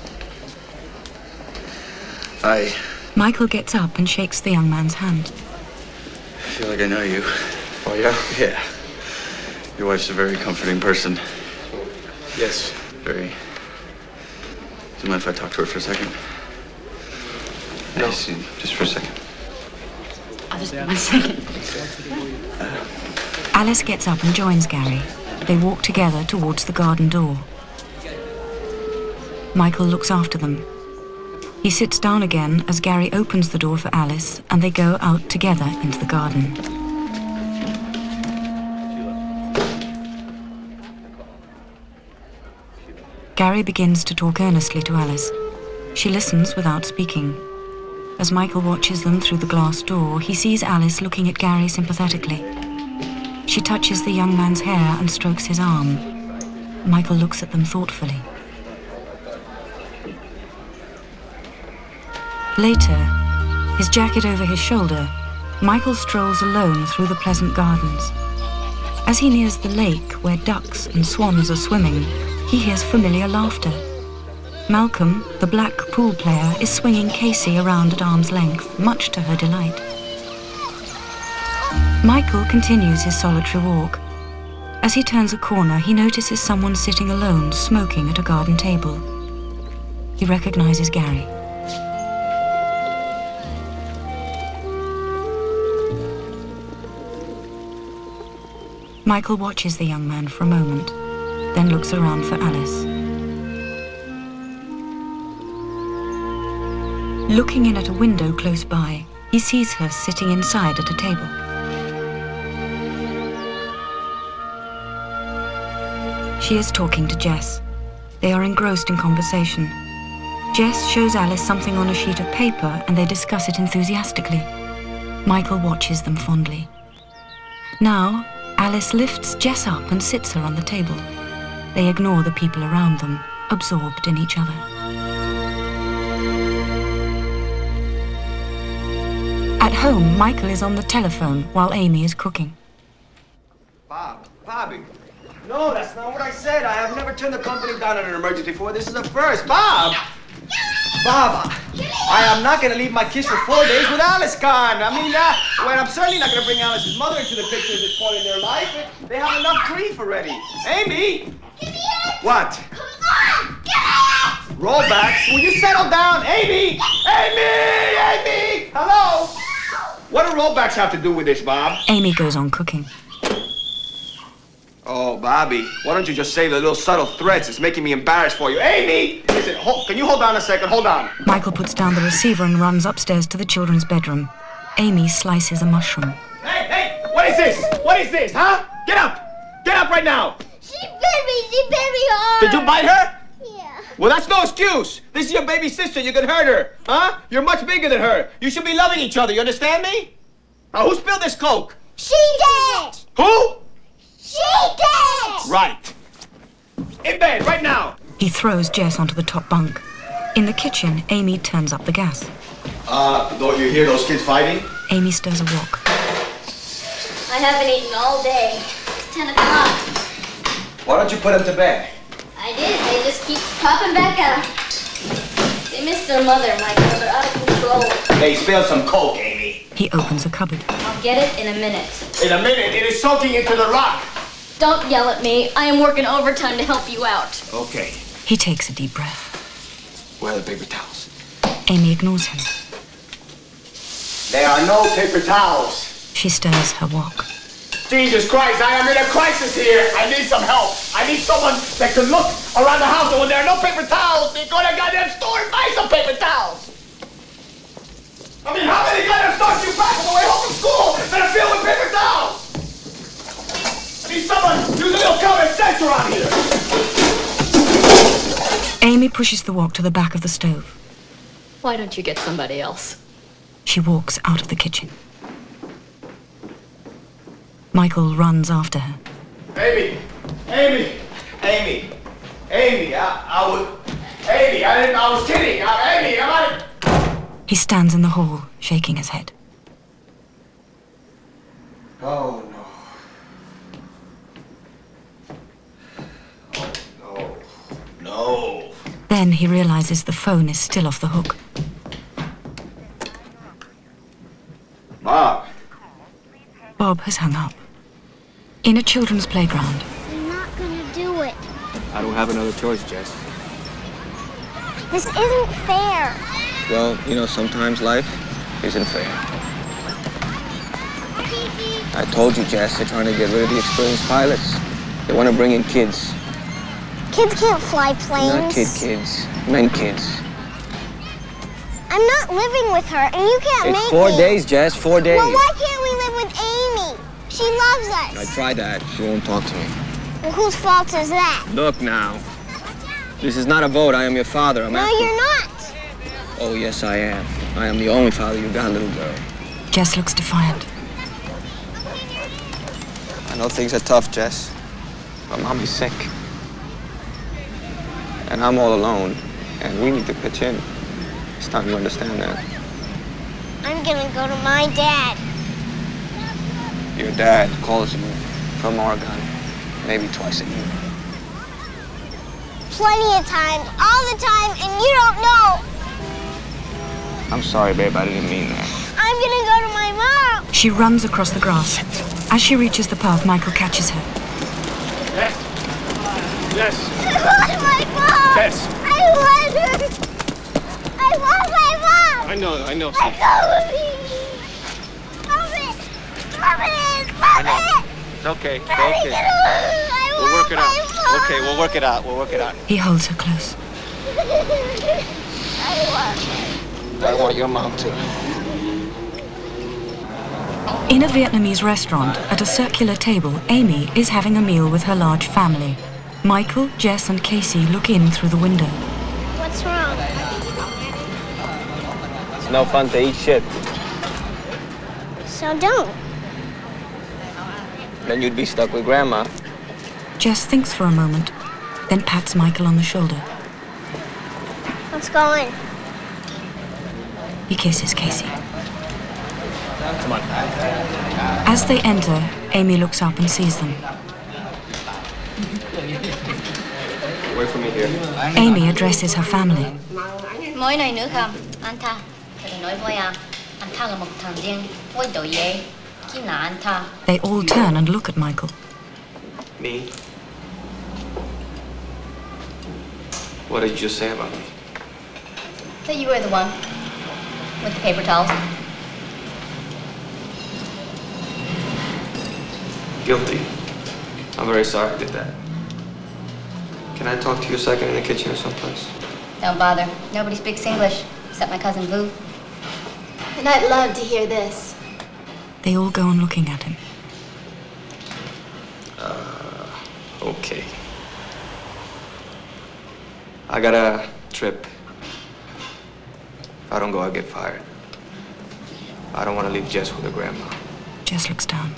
Hi. Michael gets up and shakes the young man's hand. I feel like I know you. Oh, yeah? Yeah. Your wife's a very comforting person. Yes. Very. Do you mind if I talk to her for a second? No. Just for a second. I'll just 1 second. Alice gets up and joins Gary. They walk together towards the garden door. Michael looks after them. He sits down again as Gary opens the door for Alice, and they go out together into the garden. Gary begins to talk earnestly to Alice. She listens without speaking. As Michael watches them through the glass door, he sees Alice looking at Gary sympathetically. She touches the young man's hair and strokes his arm. Michael looks at them thoughtfully. Later, his jacket over his shoulder, Michael strolls alone through the pleasant gardens. As he nears the lake where ducks and swans are swimming, he hears familiar laughter. Malcolm, the black pool player, is swinging Casey around at arm's length, much to her delight. Michael continues his solitary walk. As he turns a corner, he notices someone sitting alone, smoking at a garden table. He recognizes Gary. Michael watches the young man for a moment, then looks around for Alice. Looking in at a window close by, he sees her sitting inside at a table. She is talking to Jess. They are engrossed in conversation. Jess shows Alice something on a sheet of paper, and they discuss it enthusiastically. Michael watches them fondly. Now, Alice lifts Jess up and sits her on the table. They ignore the people around them, absorbed in each other. At home, Michael is on the telephone while Amy is cooking. Bobby. No, that's not what I said. I have never turned the company down in an emergency before. This is a first. Bob, I am not going to leave my kids for 4 days with Alice gone. I mean, I'm certainly not going to bring Alice's mother into the picture at this point in their life. They have enough grief already. Amy! What? Come on! Get out! Rollbacks? Will you settle down? Amy! Amy! Hello? What do rollbacks have to do with this, Bob? Amy goes on cooking. Oh, Bobby, why don't you just say the little subtle threats? It's making me embarrassed for you. Amy! Listen, can you hold on a second? Hold on. Michael puts down the receiver and runs upstairs to the children's bedroom. Amy slices a mushroom. Hey! What is this? What is this, huh? Get up! Get up right now! She bit me hard. Did you bite her? Yeah. Well, that's no excuse. This is your baby sister. You can hurt her, huh? You're much bigger than her. You should be loving each other. You understand me? Now, who spilled this Coke? She did. Who? She did. Right. In bed, right now. He throws Jess onto the top bunk. In the kitchen, Amy turns up the gas. Don't you hear those kids fighting? Amy stirs a wok. I haven't eaten all day. It's 10 o'clock. Why don't you put them to bed? I did. They just keep popping back out. They miss their mother, Michael. They're out of control. They spilled some coke, Amy. He opens a cupboard. I'll get it in a minute. In a minute, it is soaking into the rock. Don't yell at me. I am working overtime to help you out. Okay. He takes a deep breath. Where are the paper towels? Amy ignores him. There are no paper towels. She stirs her wok. Jesus Christ, I am in a crisis here. I need some help. I need someone that can look around the house, and when there are no paper towels, they go to a goddamn store and buy some paper towels. I mean, how many goddamn stores do you pack on the way home from school that are filled with paper towels? I need someone use a little common sense around here. Amy pushes the wok to the back of the stove. Why don't you get somebody else? She walks out of the kitchen. Michael runs after her. Amy, Amy, Amy, Amy, I was kidding. Amy, I'm out of... He stands in the hall, shaking his head. Oh, no. Oh, no. No. Then he realizes the phone is still off the hook. Bob. Bob has hung up. In a children's playground. I'm not gonna do it. I don't have another choice, Jess. This isn't fair. Well, you know, sometimes life isn't fair. I told you, Jess, they're trying to get rid of the experienced pilots. They want to bring in kids. Kids can't fly planes. Not kids. Men kids. I'm not living with her, and you can't It's make 4 me. days, Jess, 4 days. Well, why can't we live with Amy? She loves us. I tried that. She won't talk to me. Well, whose fault is that? Look now. This is not a vote. I am your father. No, you're not. Oh, yes, I am. I am the only father you got, little girl. Jess looks defiant. I know things are tough, Jess. But Mommy's sick. And I'm all alone. And we need to pitch in. It's time you understand that. I'm gonna go to my dad. Your dad calls you from Oregon. Maybe twice a year. Plenty of times, all the time, and you don't know. I'm sorry, babe. I didn't mean that. I'm gonna go to my mom. She runs across the grass. As she reaches the path, Michael catches her. Yes. Yes. I want my mom. Yes. I want her. I want my mom. I know. Let go of me. Stop it. Stop it. Stop it. It's okay. It's Let me okay. get away. We'll work it out. My mom. Okay, we'll work it out. We'll work it out. He holds her close. I want your mom too. In a Vietnamese restaurant, at a circular table, Amy is having a meal with her large family. Michael, Jess, and Casey look in through the window. What's wrong? It's no fun to eat shit. So don't. Then you'd be stuck with Grandma. Jess thinks for a moment, then pats Michael on the shoulder. Let's go in. He kisses Casey. Come on. As they enter, Amy looks up and sees them. Wait for me here. Amy addresses her family. Mới này nữa không? Anh ta. Đừng nói với anh. Anh ta là một thằng điên. Với đội dễ. Chính là anh ta. They all turn and look at Michael. Me? What did you just say about me? That you were the one. With the paper towels. Guilty. I'm very sorry I did that. Can I talk to you a second in the kitchen or someplace? Don't bother. Nobody speaks English, except my cousin Boo. And I'd love to hear this. They all go on looking at him. Okay. I got a trip. If I don't go, I get fired. I don't want to leave Jess with her grandma. Jess looks down.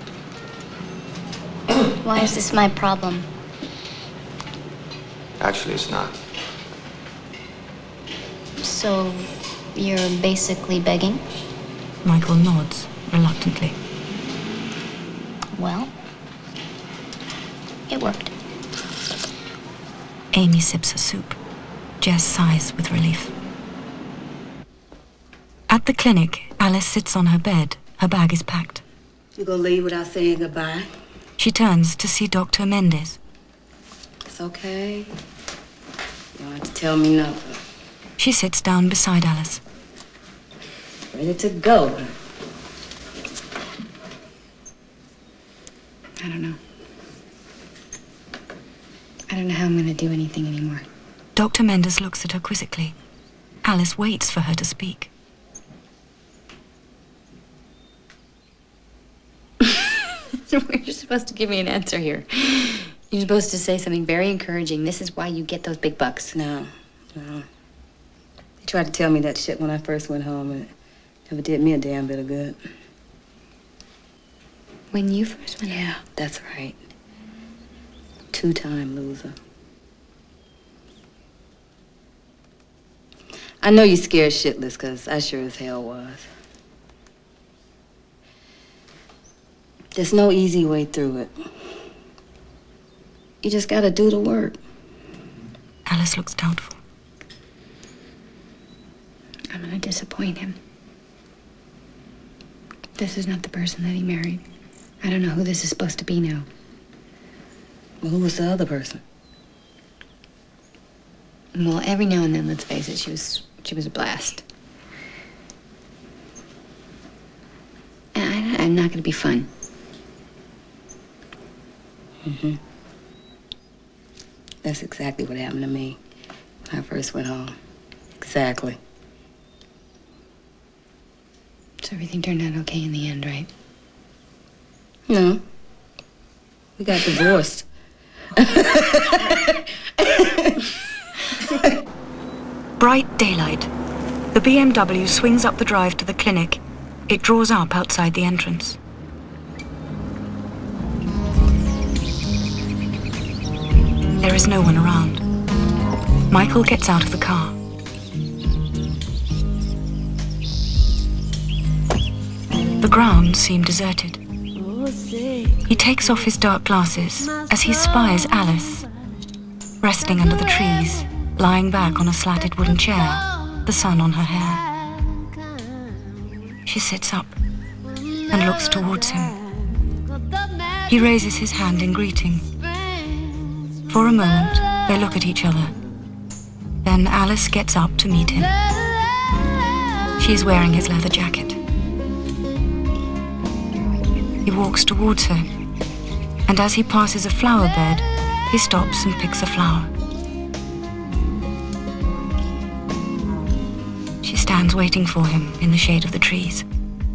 Why is this my problem? Actually, it's not. So, you're basically begging? Michael nods reluctantly. Well, it worked. Amy sips her soup. Jess sighs with relief. At the clinic, Alice sits on her bed. Her bag is packed. You gonna leave without saying goodbye? She turns to see Dr. Mendez. It's okay. You don't have to tell me nothing. She sits down beside Alice. Ready to go. I don't know. I don't know how I'm gonna do anything anymore. Dr. Mendez looks at her quizzically. Alice waits for her to speak. You're supposed to give me an answer here. You're supposed to say something very encouraging. This is why you get those big bucks. No. They tried to tell me that shit when I first went home, and it never did me a damn bit of good. When you first went home? Yeah, that's right. 2-time loser. I know you're scared shitless, because I sure as hell was. There's no easy way through it. You just gotta do the work. Alice looks doubtful. I'm gonna disappoint him. This is not the person that he married. I don't know who this is supposed to be now. Well, who was the other person? Well, every now and then, let's face it, she was a blast. And I'm not gonna be fun. Mm-hmm. That's exactly what happened to me when I first went home. Exactly. So everything turned out okay in the end, right? No. We got divorced. Bright daylight. The BMW swings up the drive to the clinic. It draws up outside the entrance. There is no one around. Michael gets out of the car. The grounds seem deserted. He takes off his dark glasses as he spies Alice, resting under the trees, lying back on a slatted wooden chair, the sun on her hair. She sits up and looks towards him. He raises his hand in greeting. For a moment, they look at each other. Then Alice gets up to meet him. She is wearing his leather jacket. He walks towards her, and as he passes a flower bed, he stops and picks a flower. She stands waiting for him in the shade of the trees.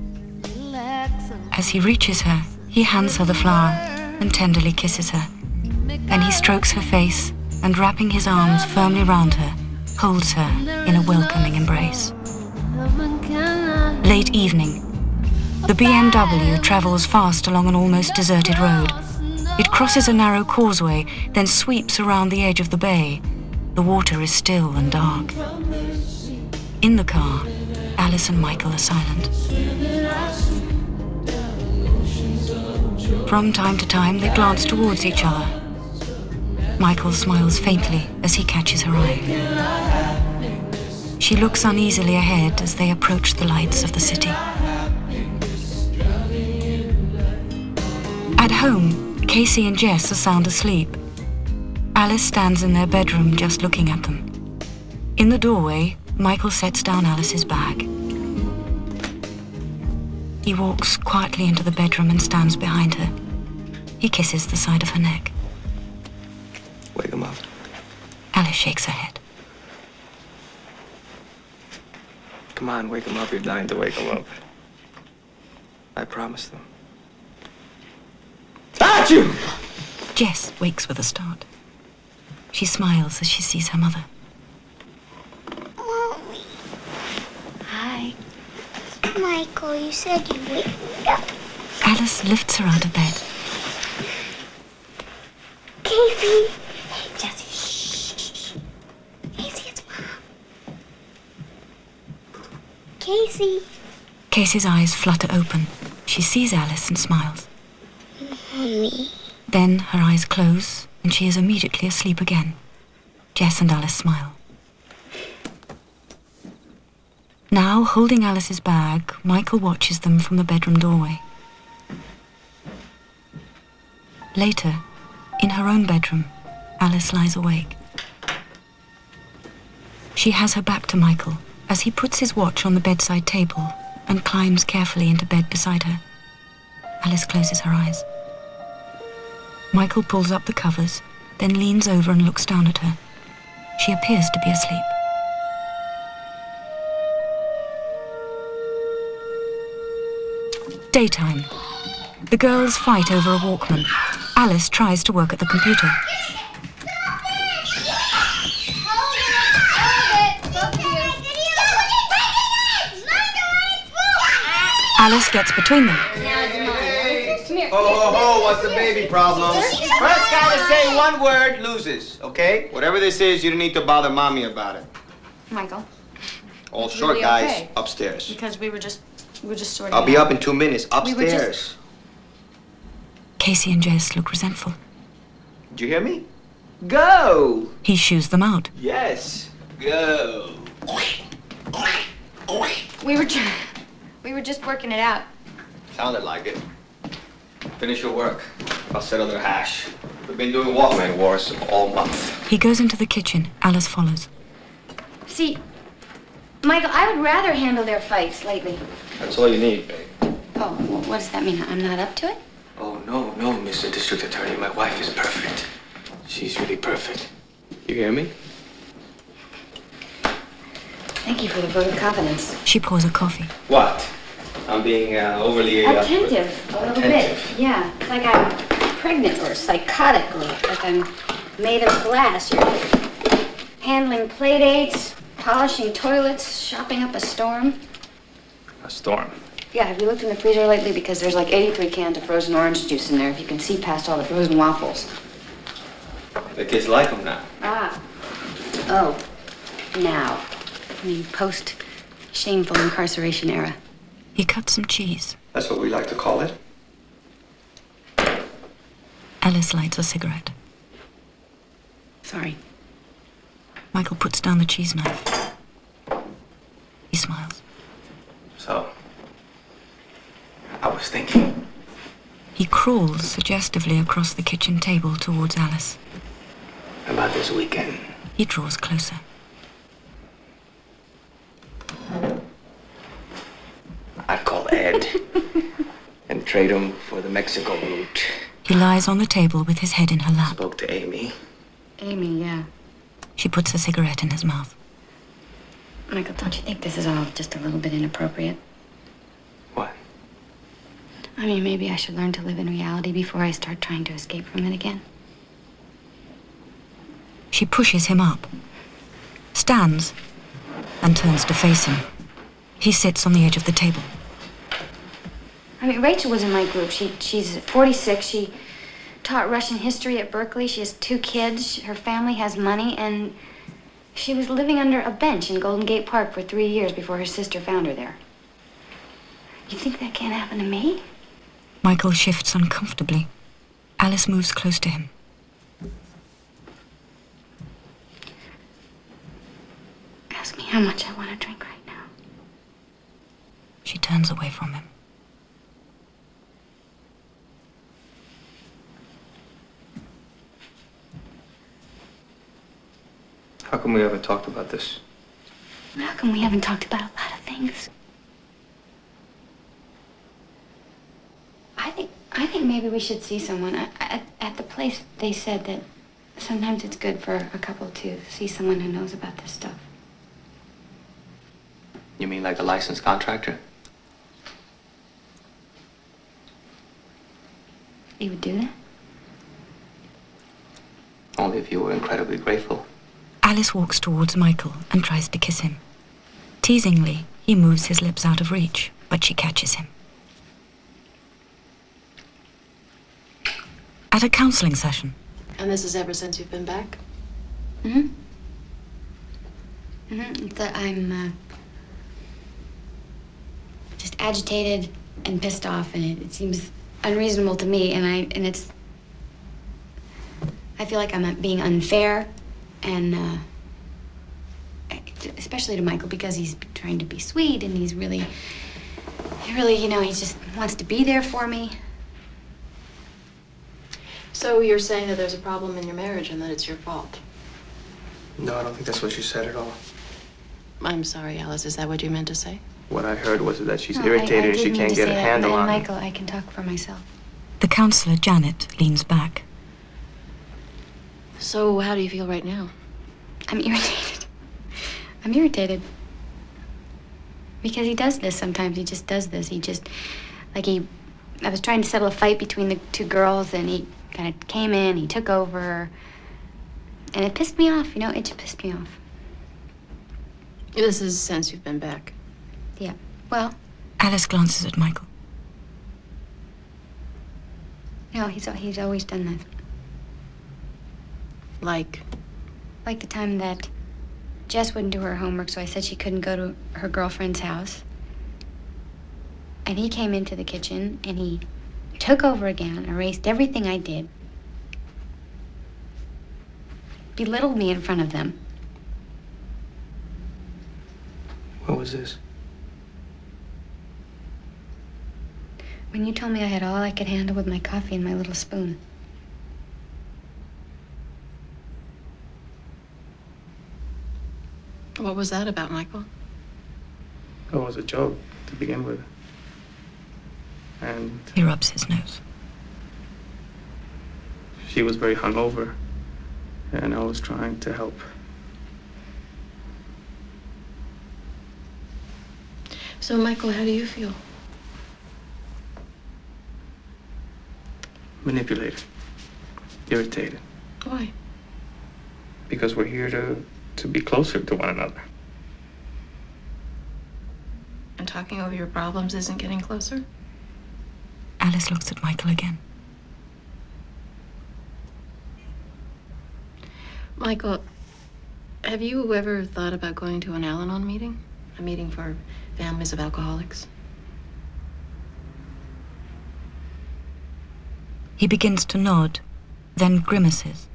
As he reaches her, he hands her the flower and tenderly kisses her. Then he strokes her face and, wrapping his arms firmly round her, holds her in a welcoming embrace. Late evening. The BMW travels fast along an almost deserted road. It crosses a narrow causeway, then sweeps around the edge of the bay. The water is still and dark. In the car, Alice and Michael are silent. From time to time, they glance towards each other. Michael smiles faintly as he catches her eye. She looks uneasily ahead as they approach the lights of the city. At home, Casey and Jess are sound asleep. Alice stands in their bedroom just looking at them. In the doorway, Michael sets down Alice's bag. He walks quietly into the bedroom and stands behind her. He kisses the side of her neck. Wake him up. Alice shakes her head. Come on, wake him up. You're dying to wake him up. I promised him. At you! Jess wakes with a start. She smiles as she sees her mother. Mommy. Hi. Michael, you said you'd wake me up. Alice lifts her out of bed. Casey. Hey, Jessie. Shh. Casey, it's Mom. Casey? Casey's eyes flutter open. She sees Alice and smiles. Mommy. Then her eyes close and she is immediately asleep again. Jess and Alice smile. Now, holding Alice's bag, Michael watches them from the bedroom doorway. Later, in her own bedroom, Alice lies awake. She has her back to Michael as he puts his watch on the bedside table and climbs carefully into bed beside her. Alice closes her eyes. Michael pulls up the covers, then leans over and looks down at her. She appears to be asleep. Daytime. The girls fight over a Walkman. Alice tries to work at the computer. Alice gets between them. Oh, what's the baby problem? First guy to say one word loses, okay? Whatever this is, you don't need to bother Mommy about it. Michael. All short Really guys, okay? upstairs. Because we were just sorting I'll it be out. up in 2 minutes, We were upstairs. Casey and Jess look resentful. Did you hear me? Go! He shoos them out. Yes, go. We were just working it out. Sounded like it. Finish your work. I'll settle their hash. We've been doing Walkman wars all month. He goes into the kitchen. Alice follows. See, Michael, I would rather handle their fights lately. That's all you need, babe. Oh, what does that mean? I'm not up to it? Oh, no, Mr. District Attorney. My wife is perfect. She's really perfect. You hear me? Thank you for the vote of confidence. She pours a coffee. What? I'm being overly... Attentive, a little bit. Yeah, it's like I'm pregnant or psychotic or like I'm made of glass. You're handling play dates, polishing toilets, shopping up a storm. A storm. Yeah, have you looked in the freezer lately? Because there's like 83 cans of frozen orange juice in there if you can see past all the frozen waffles. The kids like them now. Ah. Oh. Now. I mean, post-shameful incarceration era. He cuts some cheese. That's what we like to call it. Alice lights a cigarette. Sorry. Michael puts down the cheese knife. He smiles. So, I was thinking. He crawls suggestively across the kitchen table towards Alice. About this weekend. He draws closer. I'd call Ed and trade him for the Mexico route. He lies on the table with his head in her lap. Spoke to Amy. Amy, yeah. She puts a cigarette in his mouth. Michael, don't you think this is all just a little bit inappropriate? What? I mean, maybe I should learn to live in reality before I start trying to escape from it again. She pushes him up, stands, and turns to face him. He sits on the edge of the table. I mean, Rachel was in my group. She's 46. She taught Russian history at Berkeley. She has 2 kids. Her family has money, and she was living under a bench in Golden Gate Park for 3 years before her sister found her there. You think that can't happen to me? Michael shifts uncomfortably. Alice moves close to him. Ask me how much I want to drink right now. She turns away from him. How come we haven't talked about this? How come we haven't talked about a lot of things? I think maybe we should see someone. At the place, they said that sometimes it's good for a couple to see someone who knows about this stuff. You mean like a licensed contractor? You would do that? Only if you were incredibly grateful. Alice walks towards Michael and tries to kiss him. Teasingly, he moves his lips out of reach, but she catches him. At a counseling session. And this is ever since you've been back? That I'm agitated and pissed off, and it seems unreasonable to me, and I feel like I'm being unfair, and especially to Michael, because he's trying to be sweet, and he's really, you know, he just wants to be there for me. So you're saying that there's a problem in your marriage and that it's your fault? No, I don't think that's what you said at all. I'm sorry, Alice. Is that what you meant to say? What I heard was that she's No, irritated I and she didn't can't mean to get a say that, handle and on it. Michael, I can talk for myself. The counselor, Janet, leans back. So how do you feel right now? I'm irritated. I'm irritated. Because he does this sometimes. He just does this. He just, I was trying to settle a fight between the two girls, and he kind of came in, he took over, and it pissed me off, you know, it just pissed me off. This is since you've been back. Yeah, well. Alice glances at Michael. No, he's always done that. Like the time that Jess wouldn't do her homework, so I said she couldn't go to her girlfriend's house. And he came into the kitchen, and he took over again, erased everything I did, belittled me in front of them. What was this? When you told me I had all I could handle with my coffee and my little spoon. What was that about, Michael? It was a joke to begin with. And he rubs his nose. She was very hungover, and I was trying to help. So, Michael, how do you feel? Manipulated. Irritated. Why? Because we're here to be closer to one another. And talking over your problems isn't getting closer? Alice looks at Michael again. Michael, have you ever thought about going to an Al-Anon meeting? A meeting for families of alcoholics? He begins to nod, then grimaces.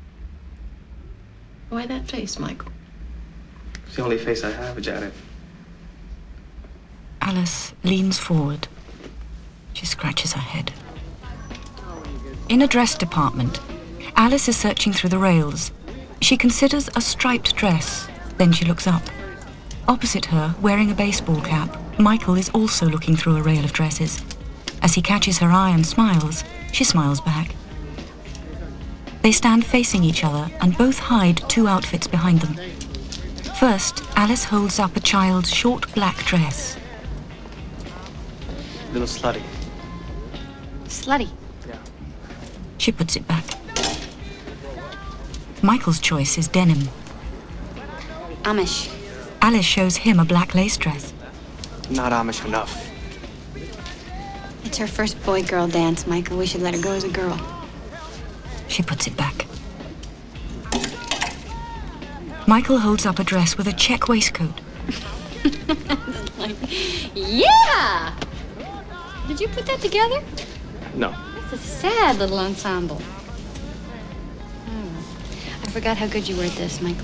Why that face, Michael? It's the only face I have, Janet. Alice leans forward. She scratches her head. In a dress department, Alice is searching through the rails. She considers a striped dress, then she looks up. Opposite her, wearing a baseball cap, Michael is also looking through a rail of dresses. As he catches her eye and smiles, she smiles back. They stand facing each other and both hide two outfits behind them. First, Alice holds up a child's short black dress. A little slutty. Slutty? Yeah. She puts it back. Michael's choice is denim. Amish. Alice shows him a black lace dress. Not Amish enough. It's her first boy-girl dance, Michael. We should let her go as a girl. She puts it back. Michael holds up a dress with a check waistcoat. Yeah! Did you put that together? No. It's a sad little ensemble. Oh, I forgot how good you were at this, Michael.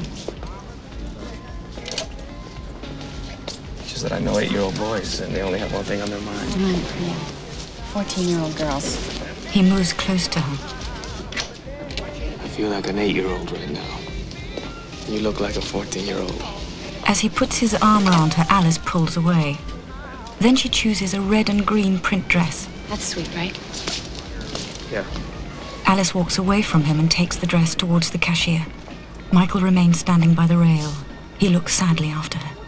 It's just that I know 8-year-old boys, and they only have one thing on their mind. Yeah. 14-year-old girls. He moves close to her. I feel like an 8-year-old right now. You look like a 14-year-old. As he puts his arm around her, Alice pulls away. Then she chooses a red and green print dress. That's sweet, right? Yeah. Alice walks away from him and takes the dress towards the cashier. Michael remains standing by the rail. He looks sadly after her.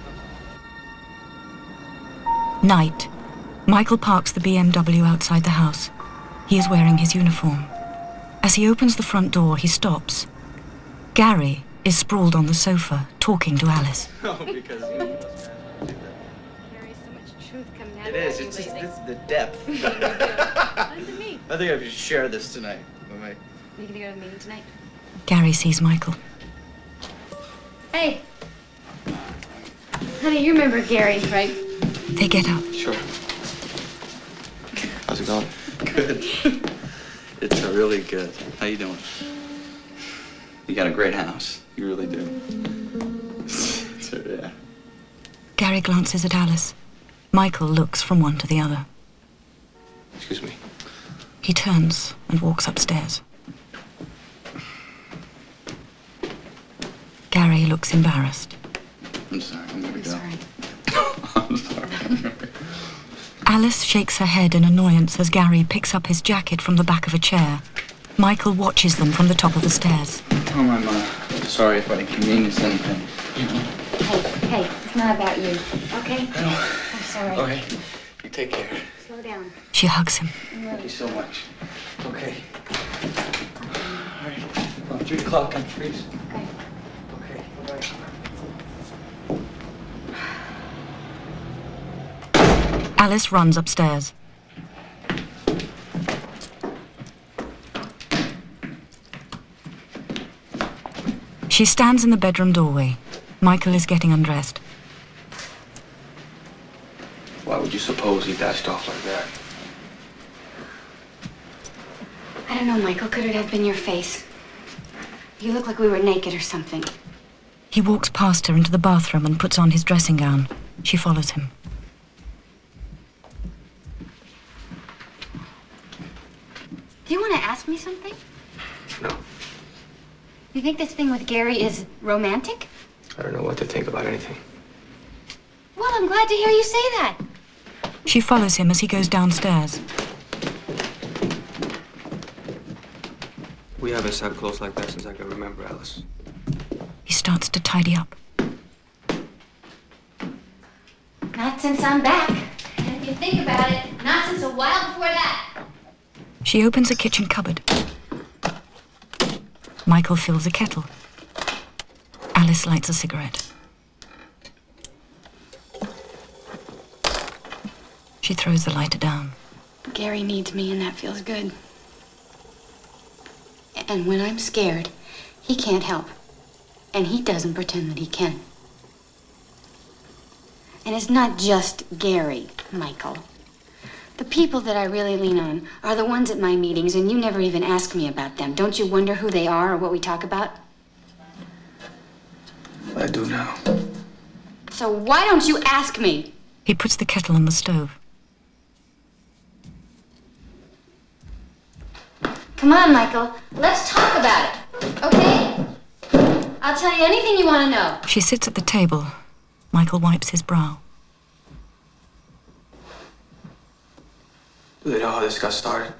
Night. Michael parks the BMW outside the house. He is wearing his uniform. As he opens the front door, he stops. Gary is sprawled on the sofa, talking to Alice. Oh, because There is so much truth coming out it is. It's just the depth. I think I should share this tonight. You gonna go to the meeting tonight? Gary sees Michael. Hey. Honey, you remember Gary, right? They get up. Sure. How's it going? Good. It's really good. How you doing? You got a great house. You really do. So, yeah. Gary glances at Alice. Michael looks from one to the other. Excuse me. He turns and walks upstairs. Gary looks embarrassed. I'm sorry. I'm gonna go. Sorry. I'm sorry. Alice shakes her head in annoyance as Gary picks up his jacket from the back of a chair. Michael watches them from the top of the stairs. Oh, I'm sorry if I inconvenienced anything. Hey, it's not about you, okay? No. I'm sorry. Okay. You take care. Slow down. She hugs him. Thank you so much. Okay. All right. Well, 3 o'clock on trees. Okay. Okay. Bye-bye. Alice runs upstairs. She stands in the bedroom doorway. Michael is getting undressed. Why would you suppose he dashed off like that? I don't know, Michael. Could it have been your face? You look like we were naked or something. He walks past her into the bathroom and puts on his dressing gown. She follows him. Do you want to ask me something? No. You think this thing with Gary is romantic? I don't know what to think about anything. Well, I'm glad to hear you say that. She follows him as he goes downstairs. We haven't sat close like that since I can remember, Alice. He starts to tidy up. Not since I'm back. And if you think about it, not since a while before that. She opens a kitchen cupboard. Michael fills a kettle. Alice lights a cigarette. She throws the lighter down. Gary needs me, and that feels good. And when I'm scared, he can't help. And he doesn't pretend that he can. And it's not just Gary, Michael. The people that I really lean on are the ones at my meetings, and you never even ask me about them. Don't you wonder who they are or what we talk about? I do now. So why don't you ask me? He puts the kettle on the stove. Come on, Michael. Let's talk about it, okay? I'll tell you anything you want to know. She sits at the table. Michael wipes his brow. Do they know how this got started?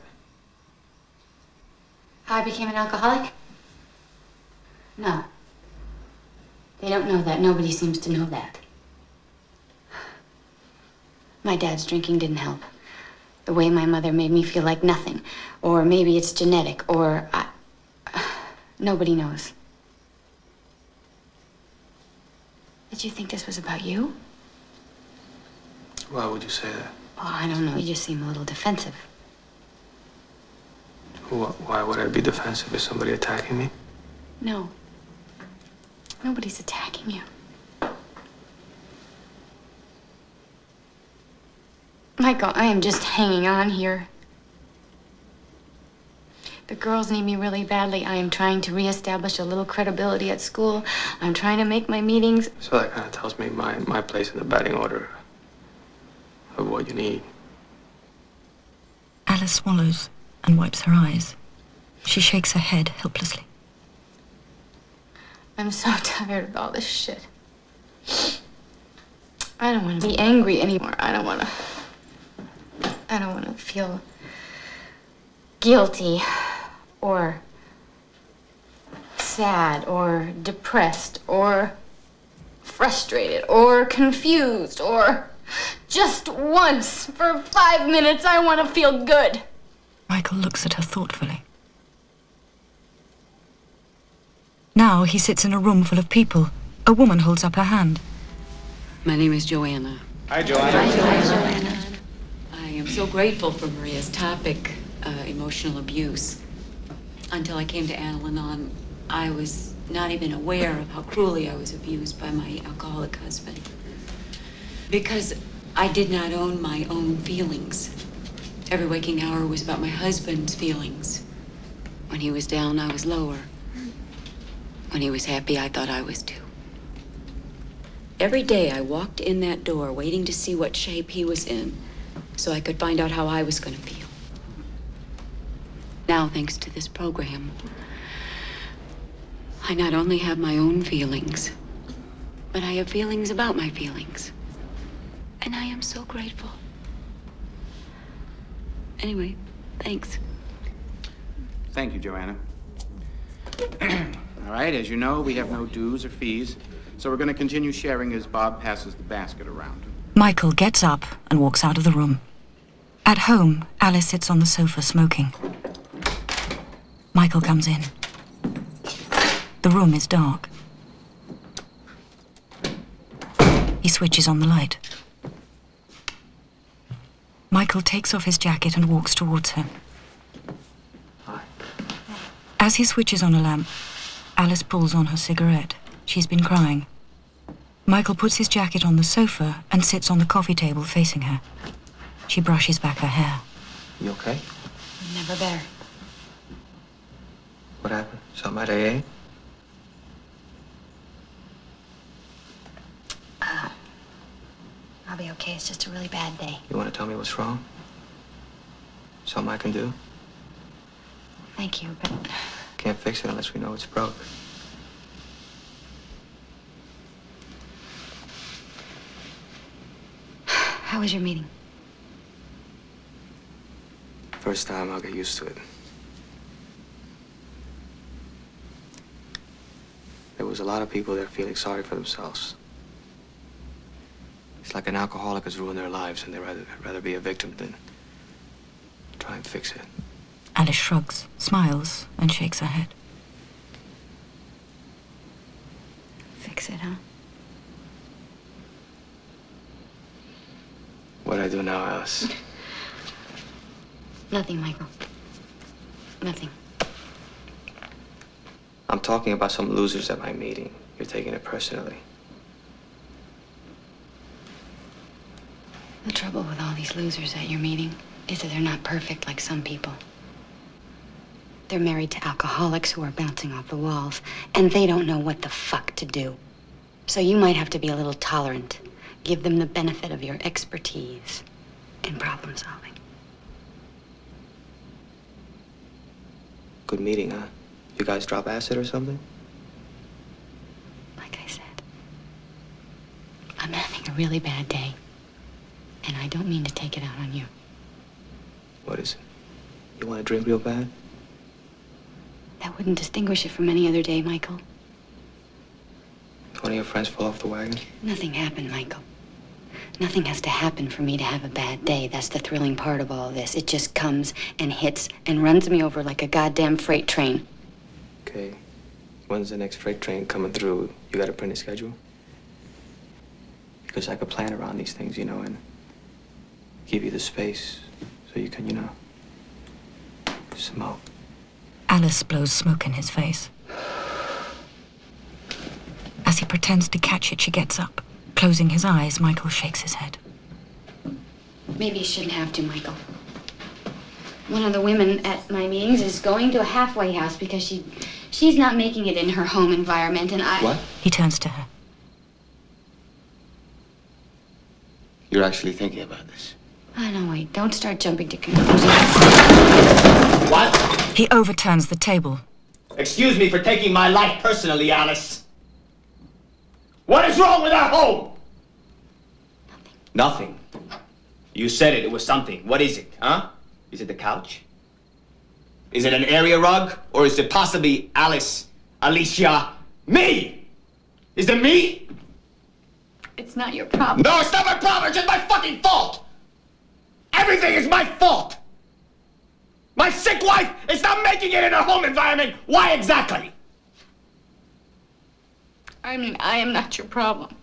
How I became an alcoholic? No. They don't know that. Nobody seems to know that. My dad's drinking didn't help. The way my mother made me feel like nothing. Or maybe it's genetic, or nobody knows. Did you think this was about you? Why would you say that? Oh, I don't know. You just seem a little defensive. Why would I be defensive? Is somebody attacking me? No. Nobody's attacking you. Michael, I am just hanging on here. The girls need me really badly. I am trying to reestablish a little credibility at school. I'm trying to make my meetings. So that kind of tells me my place in the batting order of what you need. Alice swallows and wipes her eyes. She shakes her head helplessly. I'm so tired of all this shit. I don't want to be angry anymore. I don't want to feel guilty or sad or depressed or frustrated or confused or just once for 5 minutes I want to feel good. Michael looks at her thoughtfully. Now he sits in a room full of people. A woman holds up her hand. My name is Joanna. Hi, Joanna. Hi, Joanna. I am so grateful for Maria's topic, emotional abuse. Until I came to Al-Anon, I was not even aware of how cruelly I was abused by my alcoholic husband. Because I did not own my own feelings. Every waking hour was about my husband's feelings. When he was down, I was lower. When he was happy, I thought I was too. Every day I walked in that door waiting to see what shape he was in so I could find out how I was going to feel. Now, thanks to this program, I not only have my own feelings, but I have feelings about my feelings. And I am so grateful. Anyway, thanks. Thank you, Joanna. All right, as you know, we have no dues or fees, so we're going to continue sharing as Bob passes the basket around. Michael gets up and walks out of the room. At home, Alice sits on the sofa smoking. Michael comes in. The room is dark. He switches on the light. Michael takes off his jacket and walks towards her. As he switches on a lamp, Alice pulls on her cigarette. She's been crying. Michael puts his jacket on the sofa and sits on the coffee table facing her. She brushes back her hair. You okay? Never better. What happened? Something at AA? I'll be okay. It's just a really bad day. You want to tell me what's wrong? Something I can do? Thank you, but Can't fix it unless we know it's broke. how was your meeting? First time, I'll get used to it. There was a lot of people there feeling sorry for themselves. It's like an alcoholic has ruined their lives and they'd rather be a victim than try and fix it. Alice shrugs, smiles, and shakes her head. Fix it, huh? What'd I do now, Alice? Nothing, Michael. Nothing. I'm talking about some losers at my meeting. You're taking it personally. The trouble with all these losers at your meeting is that they're not perfect like some people. They're married to alcoholics who are bouncing off the walls, and they don't know what the fuck to do. So you might have to be a little tolerant. Give them the benefit of your expertise in problem solving. Good meeting, huh? You guys drop acid or something? Like I said, I'm having a really bad day, and I don't mean to take it out on you. What is it? You want to drink real bad? That wouldn't distinguish it from any other day, Michael. One of your friends fall off the wagon? Nothing happened, Michael. Nothing has to happen for me to have a bad day. That's the thrilling part of all this. It just comes and hits and runs me over like a goddamn freight train. Okay. When's the next freight train coming through? You got a printed schedule? Because I could plan around these things, you know, and give you the space so you can, you know, smoke. Alice blows smoke in his face. As he pretends to catch it, she gets up. Closing his eyes, Michael shakes his head. Maybe you shouldn't have to, Michael. One of the women at my meetings is going to a halfway house because she's not making it in her home environment, and I... What? He turns to her. You're actually thinking about this? Oh, no, wait. Don't start jumping to conclusions. What? He overturns the table. Excuse me for taking my life personally, Alice. What is wrong with our home? Nothing. You said it. It was something. What is it, huh? Is it the couch? Is it an area rug? Or is it possibly Alice, Alicia, me? Is it me? It's not your problem. No, it's not my problem. It's just my fucking fault. Everything is my fault. My sick wife is not making it in her home environment. Why exactly? I mean, I am not your problem.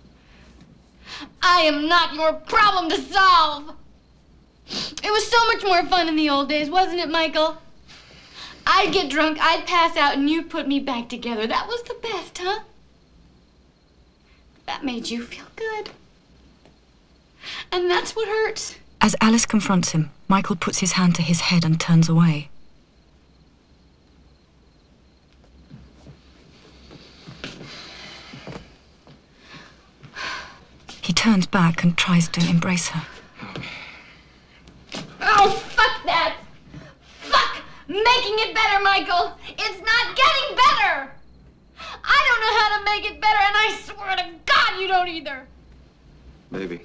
I am not your problem to solve. It was so much more fun in the old days, wasn't it, Michael? I'd get drunk, I'd pass out, and you'd put me back together. That was the best, huh? That made you feel good. And that's what hurts. As Alice confronts him, Michael puts his hand to his head and turns away. He turns back and tries to embrace her. Oh, fuck that! Fuck making it better, Michael! It's not getting better! I don't know how to make it better, and I swear to God you don't either! Baby.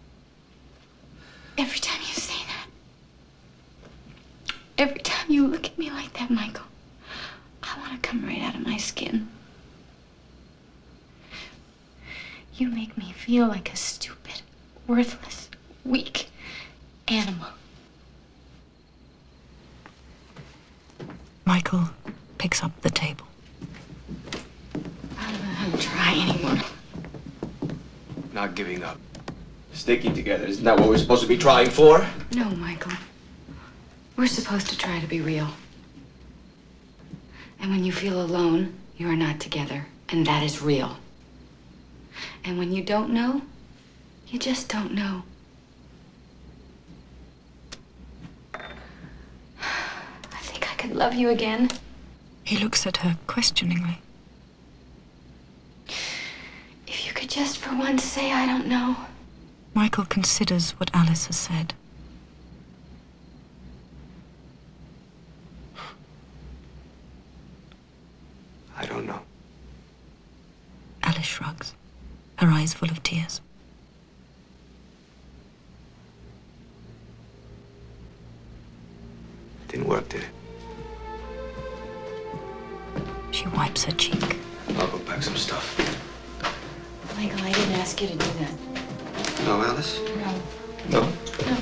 Every time you say that, every time you look at me like that, Michael, I want to come right out of my skin. You make me feel like a stupid, worthless, weak animal. Michael picks up the table. I don't know how to try anymore. Not giving up. Sticking together. Isn't that what we're supposed to be trying for? No, Michael. We're supposed to try to be real. And when you feel alone, you are not together. And that is real. And when you don't know, you just don't know. I think I could love you again. He looks at her questioningly. If you could just for once say I don't know. Michael considers what Alice has said. I don't know. Alice shrugs, her eyes full of tears. It didn't work, did it? She wipes her cheek. I'll go pack some stuff. Michael, I didn't ask you to do that. No, Alice? No. No? No.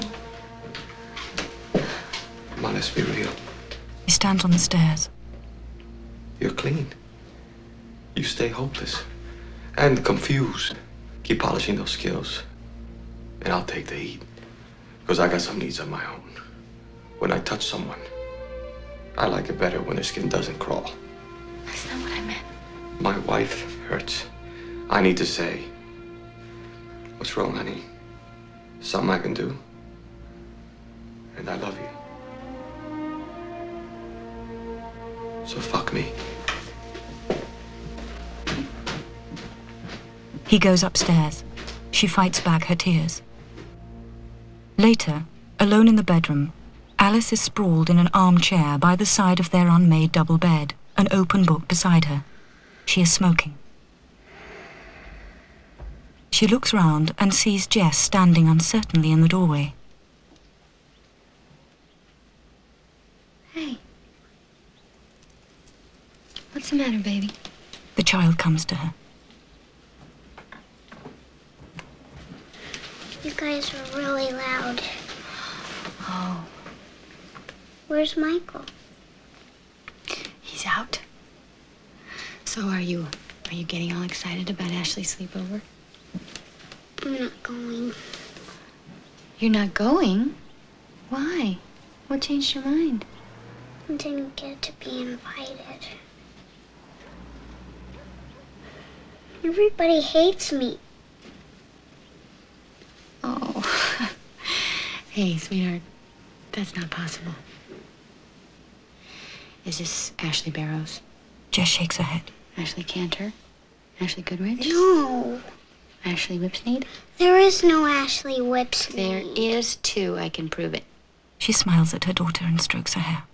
Come on, let's be real. He stands on the stairs. You're clean. You stay hopeless and confused. Keep polishing those skills, and I'll take the heat. Because I got some needs of my own. When I touch someone, I like it better when their skin doesn't crawl. That's not what I meant. My wife hurts. I need to say, what's wrong, honey? Something I can do? And I love you. So fuck me. He goes upstairs. She fights back her tears. Later, alone in the bedroom, Alice is sprawled in an armchair by the side of their unmade double bed, an open book beside her. She is smoking. She looks round and sees Jess standing uncertainly in the doorway. Hey. What's the matter, baby? The child comes to her. You guys were really loud. Oh. Where's Michael? He's out. So are you getting all excited about Ashley's sleepover? I'm not going. You're not going? Why? What changed your mind? I didn't get to be invited. Everybody hates me. Oh. Hey, sweetheart. That's not possible. Is this Ashley Barrows? Jess shakes her head. Ashley Cantor? Ashley Goodrich? No. Ashley Whipsnade? There is no Ashley Whipsnade. There is too. I can prove it. She smiles at her daughter and strokes her hair.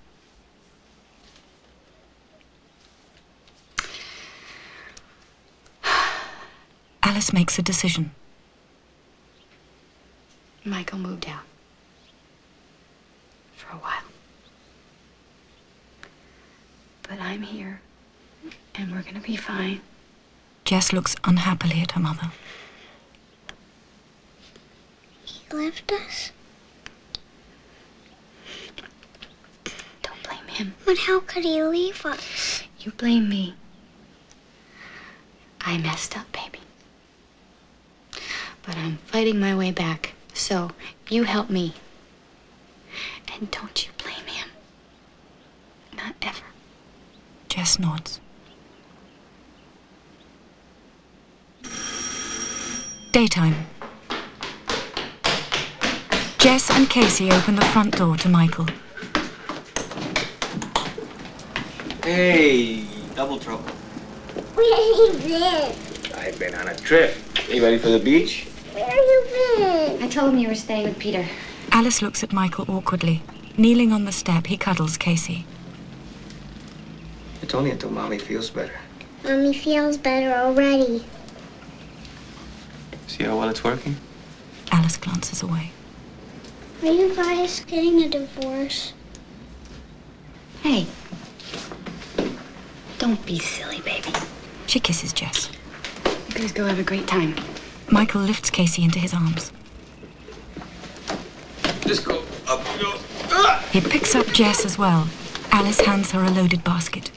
Alice makes a decision. Michael moved out. For a while. But I'm here. And we're gonna be fine. Jess looks unhappily at her mother. He left us? Don't blame him. But how could he leave us? You blame me. I messed up, baby. But I'm fighting my way back. So, you help me. And don't you blame him. Not ever. Jess nods. Daytime. Jess and Casey open the front door to Michael. Hey, double trouble. Where have you been? I've been on a trip. You ready for the beach? Where have you been? I told him you were staying with Peter. Alice looks at Michael awkwardly. Kneeling on the step, he cuddles Casey. It's only until Mommy feels better. Mommy feels better already. See how well it's working? Alice glances away. Are you guys getting a divorce? Hey. Don't be silly, baby. She kisses Jess. You guys go have a great time. Michael lifts Casey into his arms. Just go up, go. He picks up Jess as well. Alice hands her a loaded basket.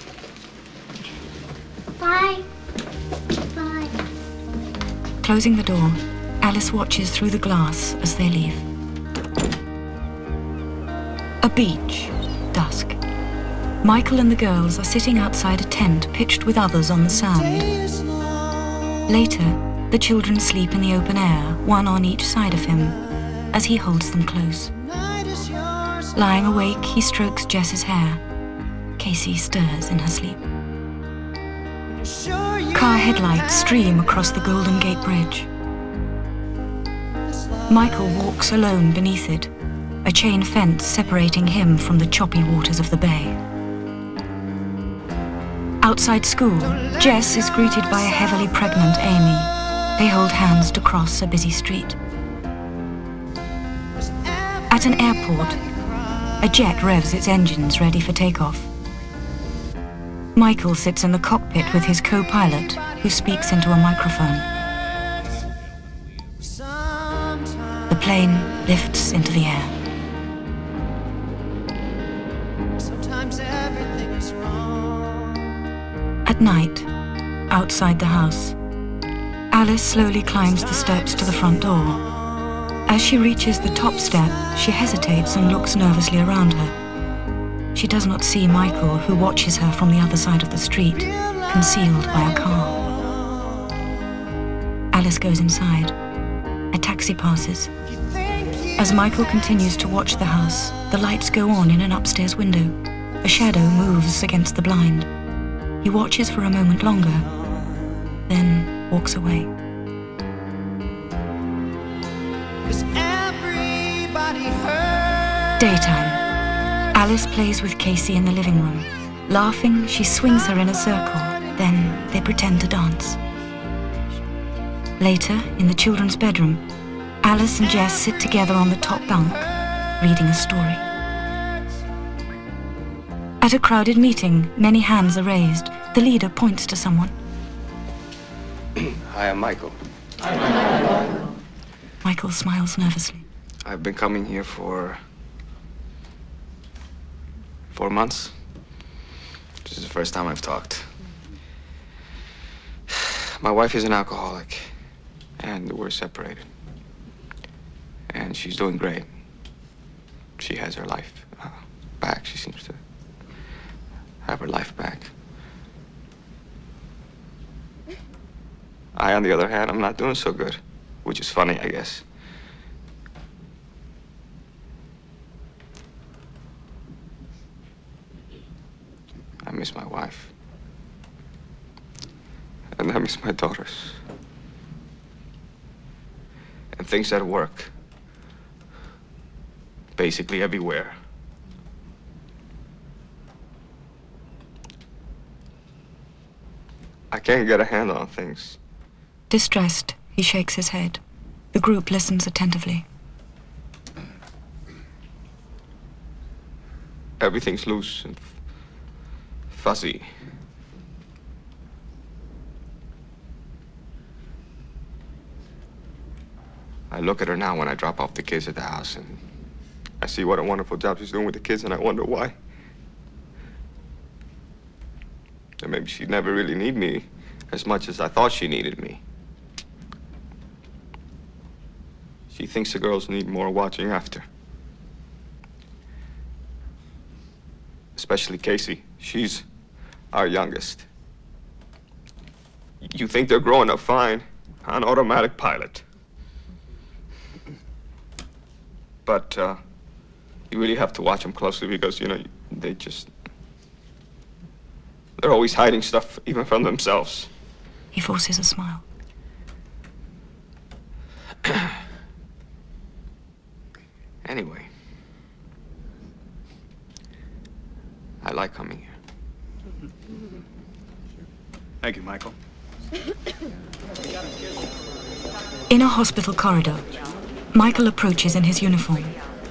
Bye. Bye. Closing the door, Alice watches through the glass as they leave. A beach, dusk. Michael and the girls are sitting outside a tent pitched with others on the sand. Later, the children sleep in the open air, one on each side of him, as he holds them close. Lying awake, he strokes Jess's hair. Casey stirs in her sleep. Car headlights stream across the Golden Gate Bridge. Michael walks alone beneath it, a chain fence separating him from the choppy waters of the bay. Outside school, Jess is greeted by a heavily pregnant Amy. They hold hands to cross a busy street. At an airport, a jet revs its engines ready for takeoff. Michael sits in the cockpit with his co-pilot, who speaks into a microphone. The plane lifts into the air. At night, outside the house, Alice slowly climbs the steps to the front door. As she reaches the top step, she hesitates and looks nervously around her. She does not see Michael, who watches her from the other side of the street, concealed by a car. Alice goes inside. A taxi passes. As Michael continues to watch the house, the lights go on in an upstairs window. A shadow moves against the blind. He watches for a moment longer, then walks away. Daytime. Alice plays with Casey in the living room. Laughing, she swings her in a circle. Then they pretend to dance. Later, in the children's bedroom, Alice and Jess sit together on the top bunk, reading a story. At a crowded meeting, many hands are raised. The leader points to someone. Hi, I'm Michael. Michael smiles nervously. I've been coming here for 4 months. This is the first time I've talked. My wife is an alcoholic, and we're separated. And she's doing great. She has her life back. She seems to have her life back. I, on the other hand, I'm not doing so good, which is funny, I guess. I miss my wife. And I miss my daughters. And things at work. Basically everywhere. I can't get a handle on things. Distressed, he shakes his head. The group listens attentively. Everything's loose and fuzzy. I look at her now when I drop off the kids at the house, and I see what a wonderful job she's doing with the kids, and I wonder why. And maybe she'd never really need me as much as I thought she needed me. She thinks the girls need more watching after. Especially Casey. She's our youngest. You think they're growing up fine on automatic pilot. but you really have to watch them closely because, you know, they're always hiding stuff, even from themselves. He forces a smile. Anyway, I like coming here. Thank you, Michael. In a hospital corridor, Michael approaches in his uniform.